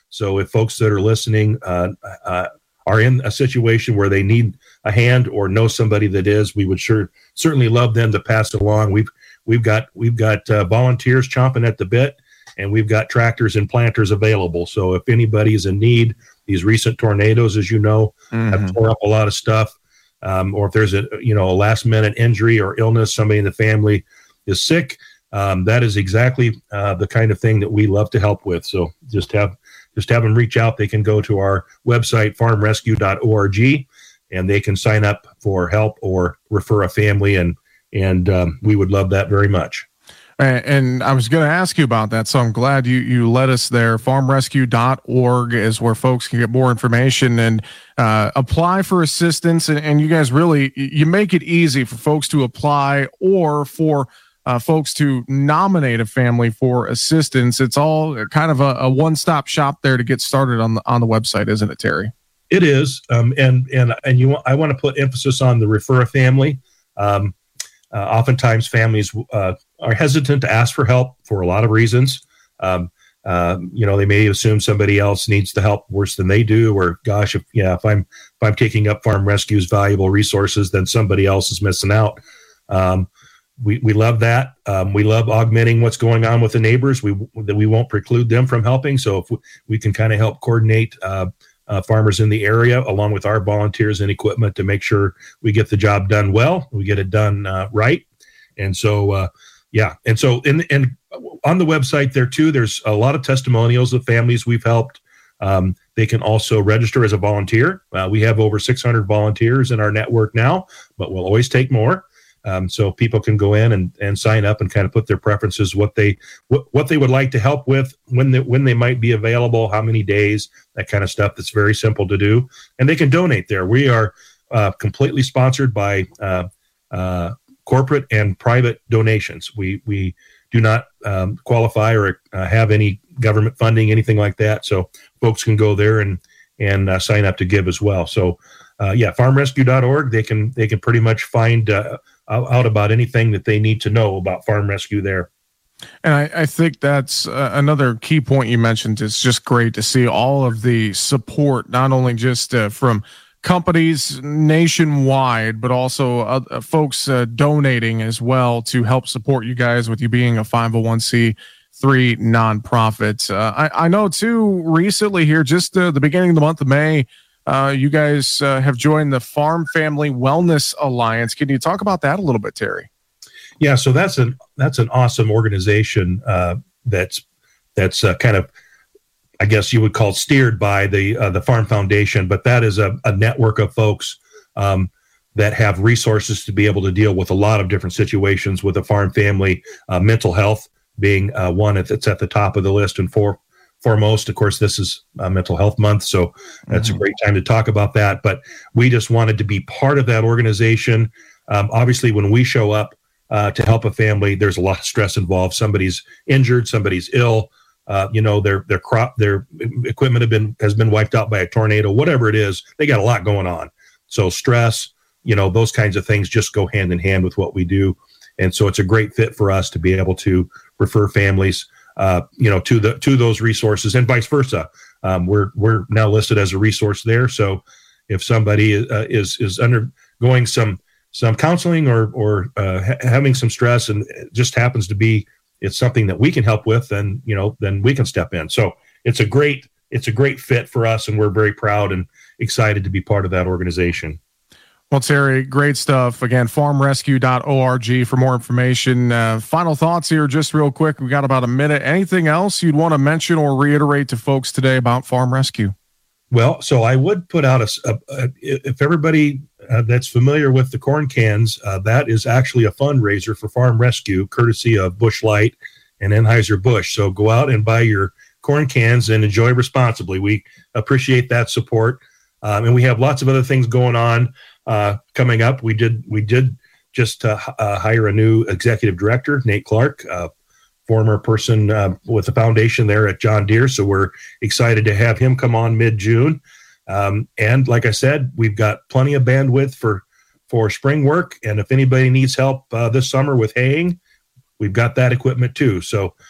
So if folks that are listening uh, uh, are in a situation where they need a hand or know somebody that is, we would sure certainly love them to pass it along. We've we've got we've got uh, volunteers chomping at the bit, and we've got tractors and planters available. So if anybody is in need, these recent tornadoes, as you know, mm-hmm. have tore up a lot of stuff. Um, or if there's a you know a last minute injury or illness, somebody in the family is sick, um, that is exactly uh, the kind of thing that we love to help with. So just have just have them reach out. They can go to our website, farm rescue dot org, and they can sign up for help or refer a family, and and um, we would love that very much. And, and I was going to ask you about that, so I'm glad you you led us there. farm rescue dot org is where folks can get more information and uh, apply for assistance. And, and you guys really, you make it easy for folks to apply or for uh, folks to nominate a family for assistance. It's all kind of a, a one-stop shop there to get started on the on the website, isn't it, Terry? It is, um, and and and you. I want to put emphasis on the refer a family. Um, uh, oftentimes, families uh, are hesitant to ask for help for a lot of reasons. Um, uh, you know, they may assume somebody else needs the help worse than they do, or gosh, if yeah, if I'm if I'm taking up Farm Rescue's valuable resources, then somebody else is missing out. Um, we we love that. Um, we love augmenting what's going on with the neighbors. We that we won't preclude them from helping. So if we, we can kind of help coordinate uh, uh, farmers in the area along with our volunteers and equipment to make sure we get the job done well, we get it done uh, right. And so, uh, yeah. And so in, in on the website there too, there's a lot of testimonials of families we've helped. Um, they can also register as a volunteer. Uh, we have over six hundred volunteers in our network now, but we'll always take more. Um, so people can go in and, and sign up and kind of put their preferences, what they what, what they would like to help with, when they, when they might be available, how many days, that kind of stuff. That's very simple to do. And they can donate there. We are uh, completely sponsored by uh, uh, corporate and private donations. We we do not um, qualify or uh, have any government funding, anything like that. So folks can go there and and uh, sign up to give as well. So uh, yeah, farm rescue dot org. They can they can pretty much find uh, out about anything that they need to know about Farm Rescue there. And I, I think that's uh, another key point you mentioned. It's just great to see all of the support, not only just uh, from companies nationwide, but also uh, folks uh, donating as well to help support you guys with you being a five oh one c three nonprofit. Uh, I, I know too, recently here, just uh, the beginning of the month of May, Uh, you guys uh, have joined the Farm Family Wellness Alliance. Can you talk about that a little bit, Terry? Yeah, so that's an that's an awesome organization uh, that's that's uh, kind of, I guess you would call, steered by the uh, the Farm Foundation, but that is a, a network of folks um, that have resources to be able to deal with a lot of different situations with a farm family. Uh, mental health being uh, one that's at the top of the list, and for foremost, of course, this is uh, Mental Health Month, so that's mm-hmm. a great time to talk about that. But we just wanted to be part of that organization. Um, obviously, when we show up uh, to help a family, there's a lot of stress involved. Somebody's injured, somebody's ill. Uh, you know, their their crop, their equipment have been has been wiped out by a tornado. Whatever it is, they got a lot going on. So stress, you know, those kinds of things just go hand in hand with what we do, and so it's a great fit for us to be able to refer families. Uh, you know, to the to those resources, and vice versa. Um, we're we're now listed as a resource there. So if somebody uh, is is undergoing some some counseling or or uh, ha- having some stress, and it just happens to be it's something that we can help with, then you know then we can step in. So it's a great it's a great fit for us, and we're very proud and excited to be part of that organization. Well, Terry, great stuff. Again, farm rescue dot org for more information. Uh, final thoughts here, just real quick. We got about a minute. Anything else you'd want to mention or reiterate to folks today about Farm Rescue? Well, so I would put out a, a, a if everybody uh, that's familiar with the corn cans, uh, that is actually a fundraiser for Farm Rescue, courtesy of Busch Light and Anheuser-Busch. So go out and buy your corn cans and enjoy responsibly. We appreciate that support. Um, and we have lots of other things going on. Uh, coming up, we did we did just uh, uh, hire a new executive director, Nate Clark, uh, former person uh, with the foundation there at John Deere. So we're excited to have him come on mid-June. Um, and like I said, we've got plenty of bandwidth for for spring work. And if anybody needs help uh, this summer with haying, we've got that equipment too. So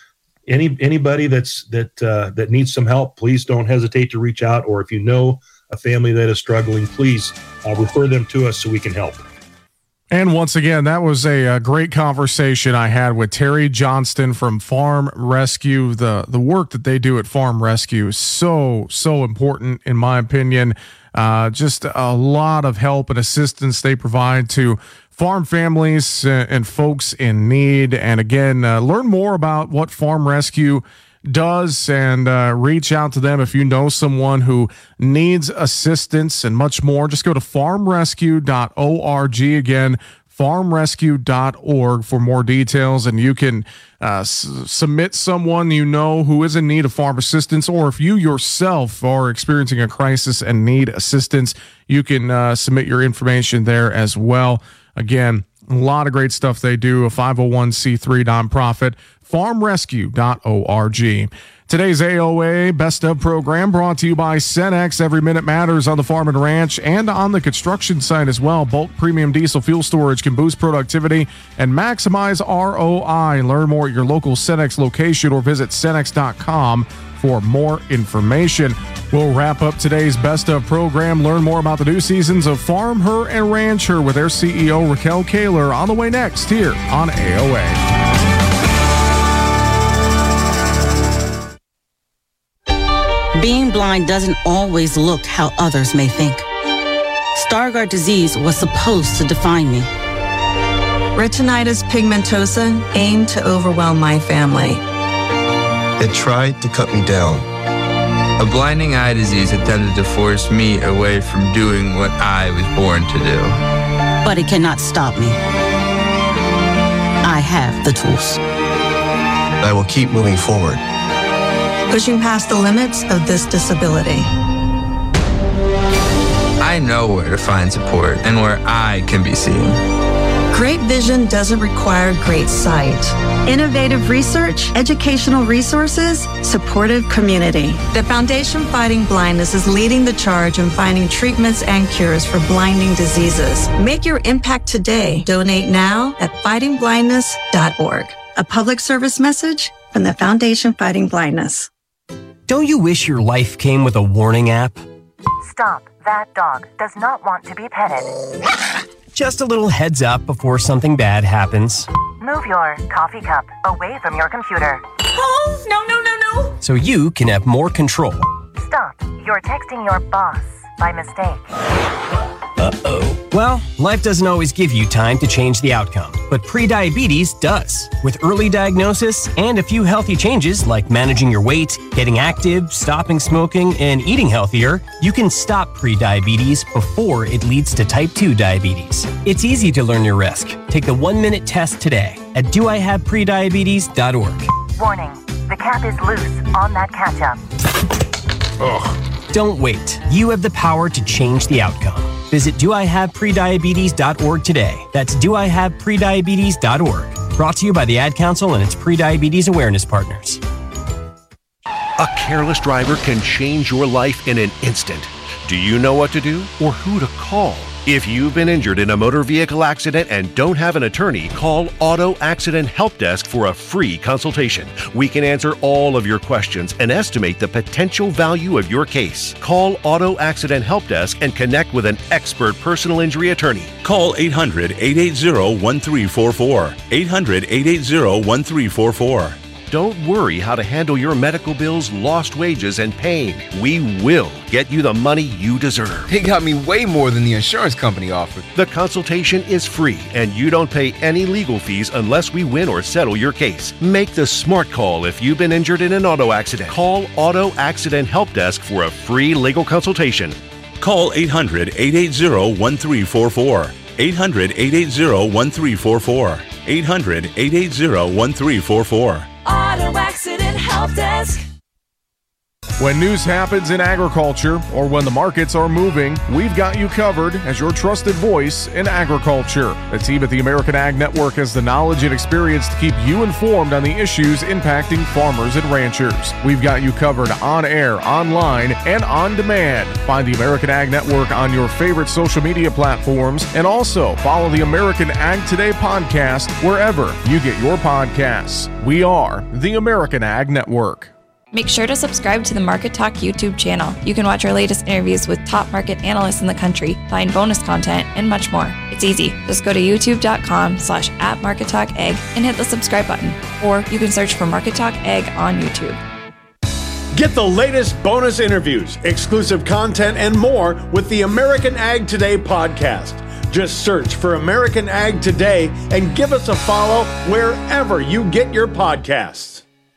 any anybody that's that uh, that needs some help, please don't hesitate to reach out. Or if you know a family that is struggling, please uh, refer them to us so we can help. And once again, that was a, a great conversation I had with Terry Johnston from Farm Rescue. The the work that they do at Farm Rescue is so, so important, in my opinion. Uh, just a lot of help and assistance they provide to farm families and, and folks in need. And again, uh, learn more about what Farm Rescue does and uh, reach out to them if you know someone who needs assistance and much more. Just go to farm rescue dot org. Again, farm rescue dot org for more details, and you can uh, s- submit someone you know who is in need of farm assistance, or if you yourself are experiencing a crisis and need assistance, you can uh, submit your information there as well. Again, a lot of great stuff they do, a five oh one c three nonprofit, farm rescue dot org. Today's A O A Best of program brought to you by Cenex. Every minute matters on the farm and ranch and on the construction site as well. Bulk premium diesel fuel storage can boost productivity and maximize R O I. Learn more at your local Cenex location or visit cenex dot com for more information. We'll wrap up today's Best of program. Learn more about the new seasons of Farm Her and Ranch Her with their C E O Raquel Kaler on the way next here on A O A. Being blind doesn't always look how others may think. Stargardt disease was supposed to define me. Retinitis pigmentosa aimed to overwhelm my family. It tried to cut me down. A blinding eye disease attempted to force me away from doing what I was born to do. But it cannot stop me. I have the tools. I will keep moving forward. Pushing past the limits of this disability. I know where to find support and where I can be seen. Great vision doesn't require great sight. Innovative research, educational resources, supportive community. The Foundation Fighting Blindness is leading the charge in finding treatments and cures for blinding diseases. Make your impact today. Donate now at fighting blindness dot org. A public service message from the Foundation Fighting Blindness. Don't you wish your life came with a warning app? Stop. That dog does not want to be petted. Just a little heads up before something bad happens. Move your coffee cup away from your computer. Oh, no, no, no, no. So you can have more control. Stop. You're texting your boss by mistake. Uh-oh. Well, life doesn't always give you time to change the outcome, but prediabetes does. With early diagnosis and a few healthy changes like managing your weight, getting active, stopping smoking, and eating healthier, you can stop prediabetes before it leads to type two diabetes. It's easy to learn your risk. Take the one-minute test today at do I have prediabetes dot org. Warning, the cap is loose on that ketchup. Ugh. Don't wait. You have the power to change the outcome. Visit do I have prediabetes dot org today. That's do I have prediabetes dot org. Brought to you by the Ad Council and its prediabetes awareness partners. A careless driver can change your life in an instant. Do you know what to do or who to call? If you've been injured in a motor vehicle accident and don't have an attorney, call Auto Accident Help Desk for a free consultation. We can answer all of your questions and estimate the potential value of your case. Call Auto Accident Help Desk and connect with an expert personal injury attorney. Call eight hundred, eight eight zero, one three four four. eight hundred, eight eight zero, one three four four. Don't worry how to handle your medical bills, lost wages, and pain. We will get you the money you deserve. They got me way more than the insurance company offered. The consultation is free, and you don't pay any legal fees unless we win or settle your case. Make the smart call if you've been injured in an auto accident. Call Auto Accident Help Desk for a free legal consultation. Call eight hundred, eight eight zero, one three four four. eight hundred, eight eight zero, one three four four. eight hundred, eight eight zero, one three four four. Auto Accident Help Desk. When news happens in agriculture or when the markets are moving, we've got you covered as your trusted voice in agriculture. The team at the American Ag Network has the knowledge and experience to keep you informed on the issues impacting farmers and ranchers. We've got you covered on air, online, and on demand. Find the American Ag Network on your favorite social media platforms, and also follow the American Ag Today podcast wherever you get your podcasts. We are the American Ag Network. Make sure to subscribe to the Market Talk YouTube channel. You can watch our latest interviews with top market analysts in the country, find bonus content, and much more. It's easy. Just go to youtube.com slash at Market Talk Ag and hit the subscribe button. Or you can search for Market Talk Ag on YouTube. Get the latest bonus interviews, exclusive content, and more with the American Ag Today podcast. Just search for American Ag Today and give us a follow wherever you get your podcasts.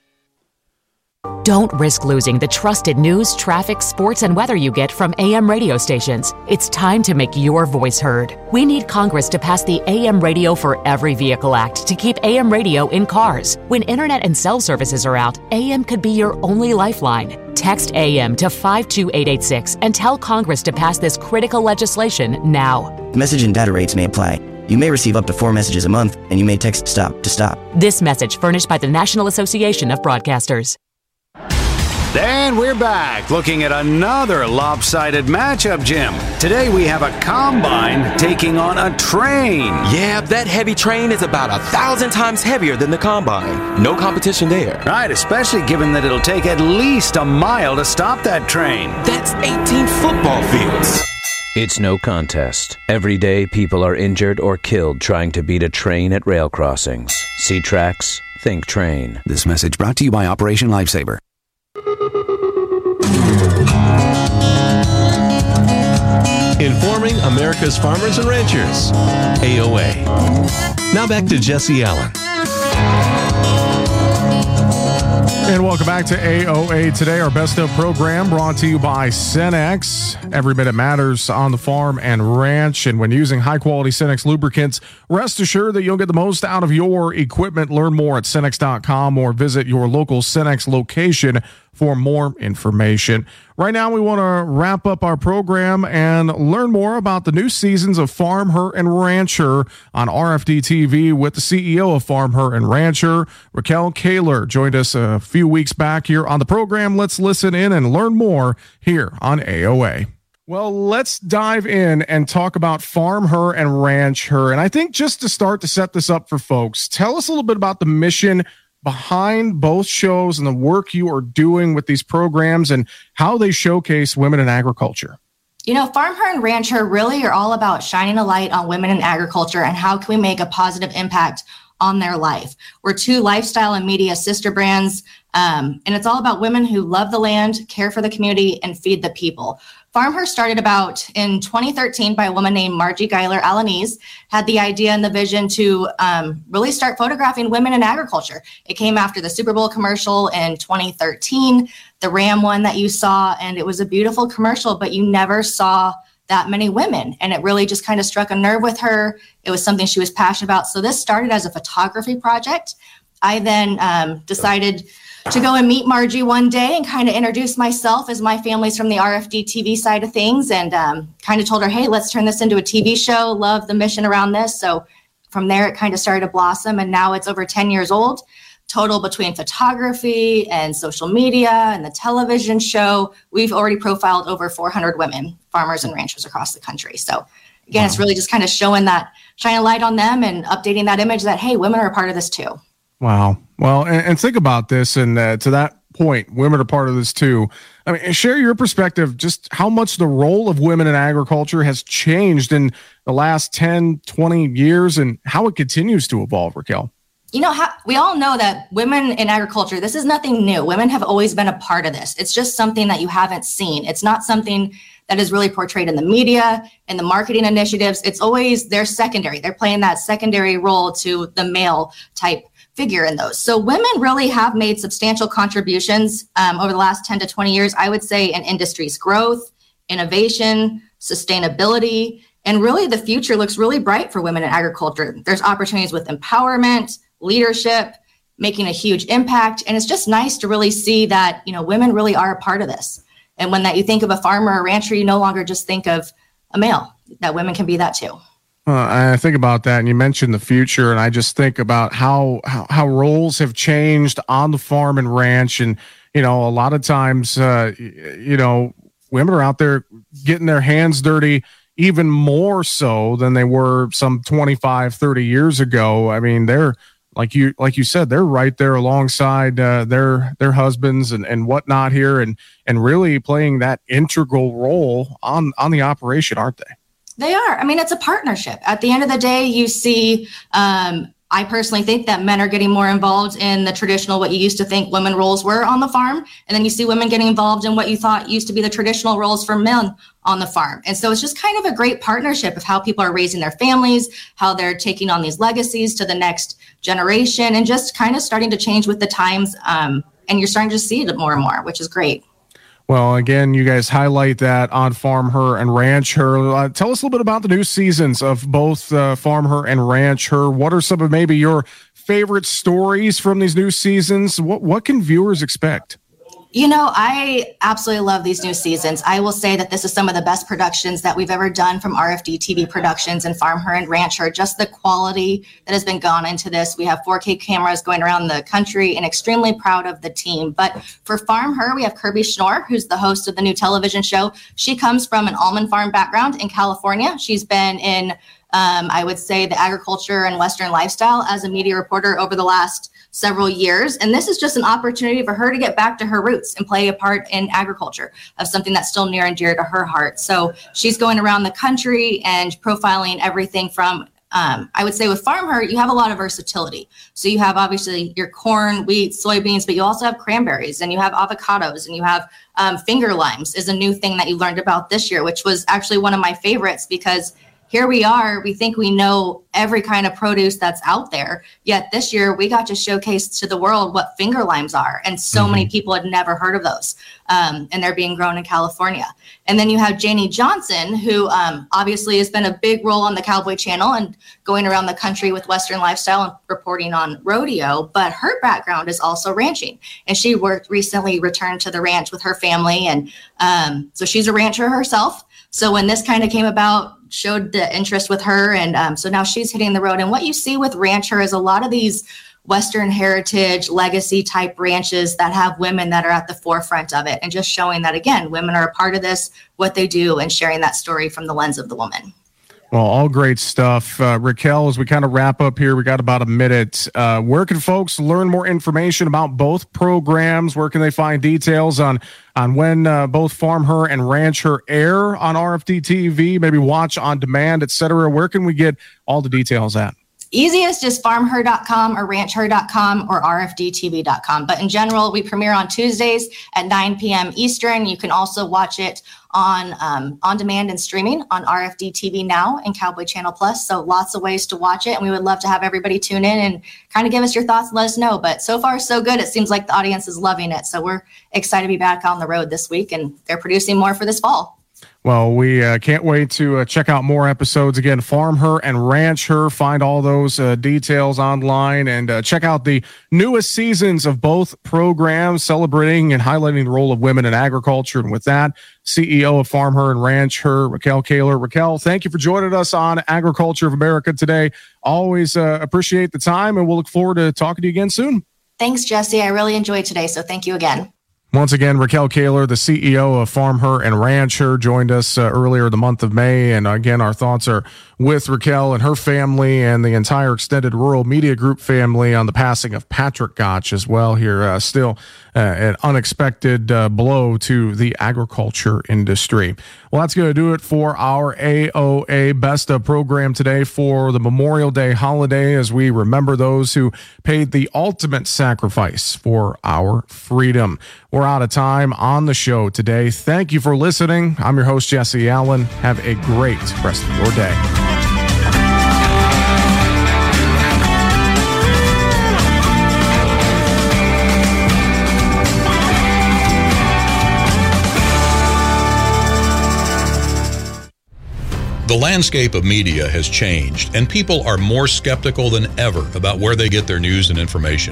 Don't risk losing the trusted news, traffic, sports, and weather you get from A M radio stations. It's time to make your voice heard. We need Congress to pass the A M Radio for Every Vehicle Act to keep A M radio in cars. When internet and cell services are out, A M could be your only lifeline. Text A M to five two eight eight six and tell Congress to pass this critical legislation now. Message and data rates may apply. You may receive up to four messages a month, and you may text STOP to stop. This message furnished by the National Association of Broadcasters. And we're back looking at another lopsided matchup, Jim. Today we have a combine taking on a train. Yeah, that heavy train is about a thousand times heavier than the combine. No competition there. Right, especially given that it'll take at least a mile to stop that train. That's eighteen football fields. It's no contest. Every day people are injured or killed trying to beat a train at rail crossings. See tracks, think train. This message brought to you by Operation Lifesaver. Informing America's farmers and ranchers. A O A. Now back to Jesse Allen. And welcome back to A O A Today, our best of program brought to you by Cenex. Every bit it matters on the farm and ranch. And when using high-quality Cenex lubricants, rest assured that you'll get the most out of your equipment. Learn more at Cenex dot com or visit your local Cenex location for more information. Right now, we want to wrap up our program and learn more about the new seasons of Farm, Her, and Rancher on R F D T V with the C E O of Farm, Her, and Rancher, Raquel Kaler, joined us a few weeks back here on the program. Let's listen in and learn more here on A O A. Well, let's dive in and talk about Farm Her and Ranch Her. And I think just to start to set this up for folks, tell us a little bit about the mission behind both shows and the work you are doing with these programs and how they showcase women in agriculture. You know, Farm Her and Ranch Her really are all about shining a light on women in agriculture and how can we make a positive impact on their life. We're two lifestyle and media sister brands, um, and it's all about women who love the land, care for the community, and feed the people. Farm Her started about in twenty thirteen by a woman named Margie Geiler Alanese, had the idea and the vision to um, really start photographing women in agriculture. It came after the Super Bowl commercial in twenty thirteen, the Ram one that you saw, and it was a beautiful commercial, but you never saw that many women. And it really just kind of struck a nerve with her. It was something she was passionate about. So this started as a photography project. I then um, decided to go and meet Margie one day and kind of introduce myself, as my family's from the R F D T V side of things, and um, kind of told her, hey, let's turn this into a T V show. Love the mission around this. So from there, it kind of started to blossom, and now it's over ten years old. Total between photography and social media and the television show, we've already profiled over four hundred women, farmers and ranchers across the country. So again, wow. It's really just kind of showing that, shine a light on them and updating that image that, hey, women are a part of this too. Wow. Well, and, and think about this, and uh, to that point, women are part of this too. I mean, share your perspective, just how much the role of women in agriculture has changed in the last ten, twenty years and how it continues to evolve, Raquel. You know, how, we all know that women in agriculture, this is nothing new. Women have always been a part of this. It's just something that you haven't seen. It's not something that is really portrayed in the media and the marketing initiatives. It's always, they're secondary. They're playing that secondary role to the male type figure in those. So women really have made substantial contributions um, over the last ten to twenty years, I would say, in industry's growth, innovation, sustainability, and really the future looks really bright for women in agriculture. There's opportunities with empowerment, leadership, making a huge impact. And it's just nice to really see that, you know, women really are a part of this. And when that you think of a farmer or rancher, you no longer just think of a male, that women can be that too. Uh, I think about that, and you mentioned the future, and I just think about how, how how roles have changed on the farm and ranch, and you know, a lot of times, uh, you know, women are out there getting their hands dirty even more so than they were some twenty-five, thirty years ago. I mean, they're like you like you said, they're right there alongside uh, their their husbands and and whatnot here, and and really playing that integral role on on the operation, aren't they? They are. I mean, it's a partnership. At the end of the day, you see, um, I personally think that men are getting more involved in the traditional, what you used to think women roles were on the farm. And then you see women getting involved in what you thought used to be the traditional roles for men on the farm. And so it's just kind of a great partnership of how people are raising their families, how they're taking on these legacies to the next generation, and just kind of starting to change with the times. Um, and you're starting to see it more and more, which is great. Well, again, you guys highlight that on Farm Her and Ranch Her. Uh, tell us a little bit about the new seasons of both uh, Farm Her and Ranch Her. What are some of maybe your favorite stories from these new seasons? What what can viewers expect? You know, I absolutely love these new seasons. I will say that this is some of the best productions that we've ever done from R F D T V Productions and Farm Her and Ranch Her. Just the quality that has been gone into this. We have four K cameras going around the country, and extremely proud of the team. But for Farm Her, we have Kirby Schnorr, who's the host of the new television show. She comes from an almond farm background in California. She's been in, um, I would say, the agriculture and Western lifestyle as a media reporter over the last several years. And this is just an opportunity for her to get back to her roots and play a part in agriculture of something that's still near and dear to her heart. So she's going around the country and profiling everything from, um, I would say with Farm Her, you have a lot of versatility. So you have obviously your corn, wheat, soybeans, but you also have cranberries and you have avocados and you have um, finger limes is a new thing that you learned about this year, which was actually one of my favorites because here we are, we think we know every kind of produce that's out there. Yet this year we got to showcase to the world what finger limes are. And so mm-hmm. many people had never heard of those. Um, and they're being grown in California. And then you have Janie Johnson, who um, obviously has been a big role on the Cowboy Channel and going around the country with Western lifestyle and reporting on rodeo. But her background is also ranching. And she worked recently returned to the ranch with her family. And um, so she's a rancher herself. So when this kind of came about, showed the interest with her. And um, so now she's hitting the road. And what you see with Ranch Her is a lot of these Western heritage legacy type ranches that have women that are at the forefront of it. And just showing that, again, women are a part of this, what they do, and sharing that story from the lens of the woman. Well, all great stuff. Uh, Raquel, as we kind of wrap up here, we got about a minute. Uh, where can folks learn more information about both programs? Where can they find details on on when uh, both Farm Her and Ranch Her air on R F D T V, maybe watch on demand, et cetera? Where can we get all the details at? Easiest is farm her dot com or ranch her dot com or R F D T V dot com. But in general, we premiere on Tuesdays at nine p.m. Eastern. You can also watch it on um, on demand and streaming on R F D T V Now and Cowboy Channel Plus. So lots of ways to watch it. And we would love to have everybody tune in and kind of give us your thoughts, let us know. But so far, so good. It seems like the audience is loving it. So we're excited to be back on the road this week, and they're producing more for this fall. Well, we uh, can't wait to uh, check out more episodes. Again, Farm Her and Ranch Her. Find all those uh, details online and uh, check out the newest seasons of both programs, celebrating and highlighting the role of women in agriculture. And with that, C E O of Farm Her and Ranch Her, Raquel Kaler. Raquel, thank you for joining us on Agriculture of America today. Always uh, appreciate the time, and we'll look forward to talking to you again soon. Thanks, Jesse. I really enjoyed today, so thank you again. Once again, Raquel Kaler, the C E O of Farm Her and Ranch Her, joined us uh, earlier the month of May. And again, our thoughts are with Raquel and her family and the entire extended Rural Media Group family on the passing of Patrick Gotch as well here. Uh, still uh, an unexpected uh, blow to the agriculture industry. Well, that's going to do it for our A O A Best of program today for the Memorial Day holiday, as we remember those who paid the ultimate sacrifice for our freedom. We're out of time on the show today. Thank you for listening. I'm your host, Jesse Allen. Have a great rest of your day. The landscape of media has changed, and people are more skeptical than ever about where they get their news and information.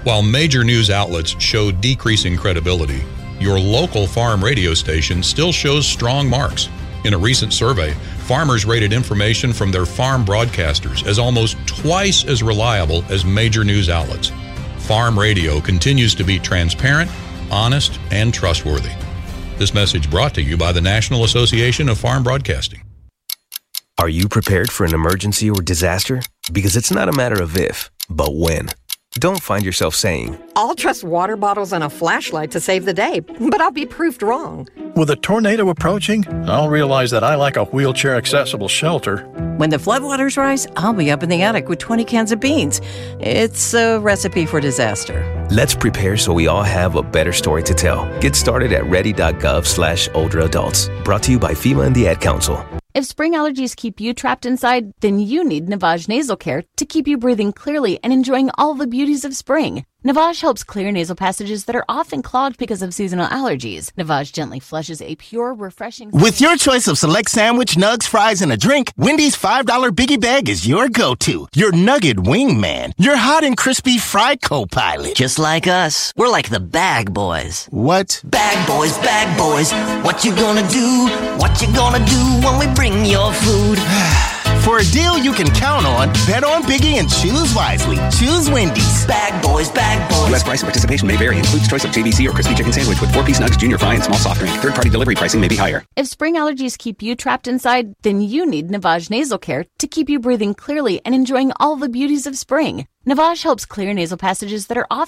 While major news outlets show decreasing credibility, your local farm radio station still shows strong marks. In a recent survey, farmers rated information from their farm broadcasters as almost twice as reliable as major news outlets. Farm radio continues to be transparent, honest, and trustworthy. This message brought to you by the National Association of Farm Broadcasting. Are you prepared for an emergency or disaster? Because it's not a matter of if, but when. Don't find yourself saying, I'll trust water bottles and a flashlight to save the day, but I'll be proved wrong. With a tornado approaching, I'll realize that I lack a wheelchair-accessible shelter. When the floodwaters rise, I'll be up in the attic with twenty cans of beans. It's a recipe for disaster. Let's prepare so we all have a better story to tell. Get started at ready.gov slash older adults. Brought to you by FEMA and the Ad Council. If spring allergies keep you trapped inside, then you need Navage Nasal Care to keep you breathing clearly and enjoying all the beauties of spring. Navage helps clear nasal passages that are often clogged because of seasonal allergies. Navage gently flushes a pure, refreshing... With your choice of select sandwich, nugs, fries, and a drink, Wendy's five dollar Biggie Bag is your go-to. Your nugget wingman. Your hot and crispy fry co-pilot. Just like us. We're like the bag boys. What? Bag boys, bag boys. What you gonna do? What you gonna do when we bring your food? For a deal you can count on, bet on Biggie and choose wisely. Choose Wendy's. Bag boys, bag boys. U S price and participation may vary. Includes choice of J V C or crispy chicken sandwich with four-piece nugs, junior fry, and small soft drink. Third-party delivery pricing may be higher. If spring allergies keep you trapped inside, then you need Navage Nasal Care to keep you breathing clearly and enjoying all the beauties of spring. Navage helps clear nasal passages that are often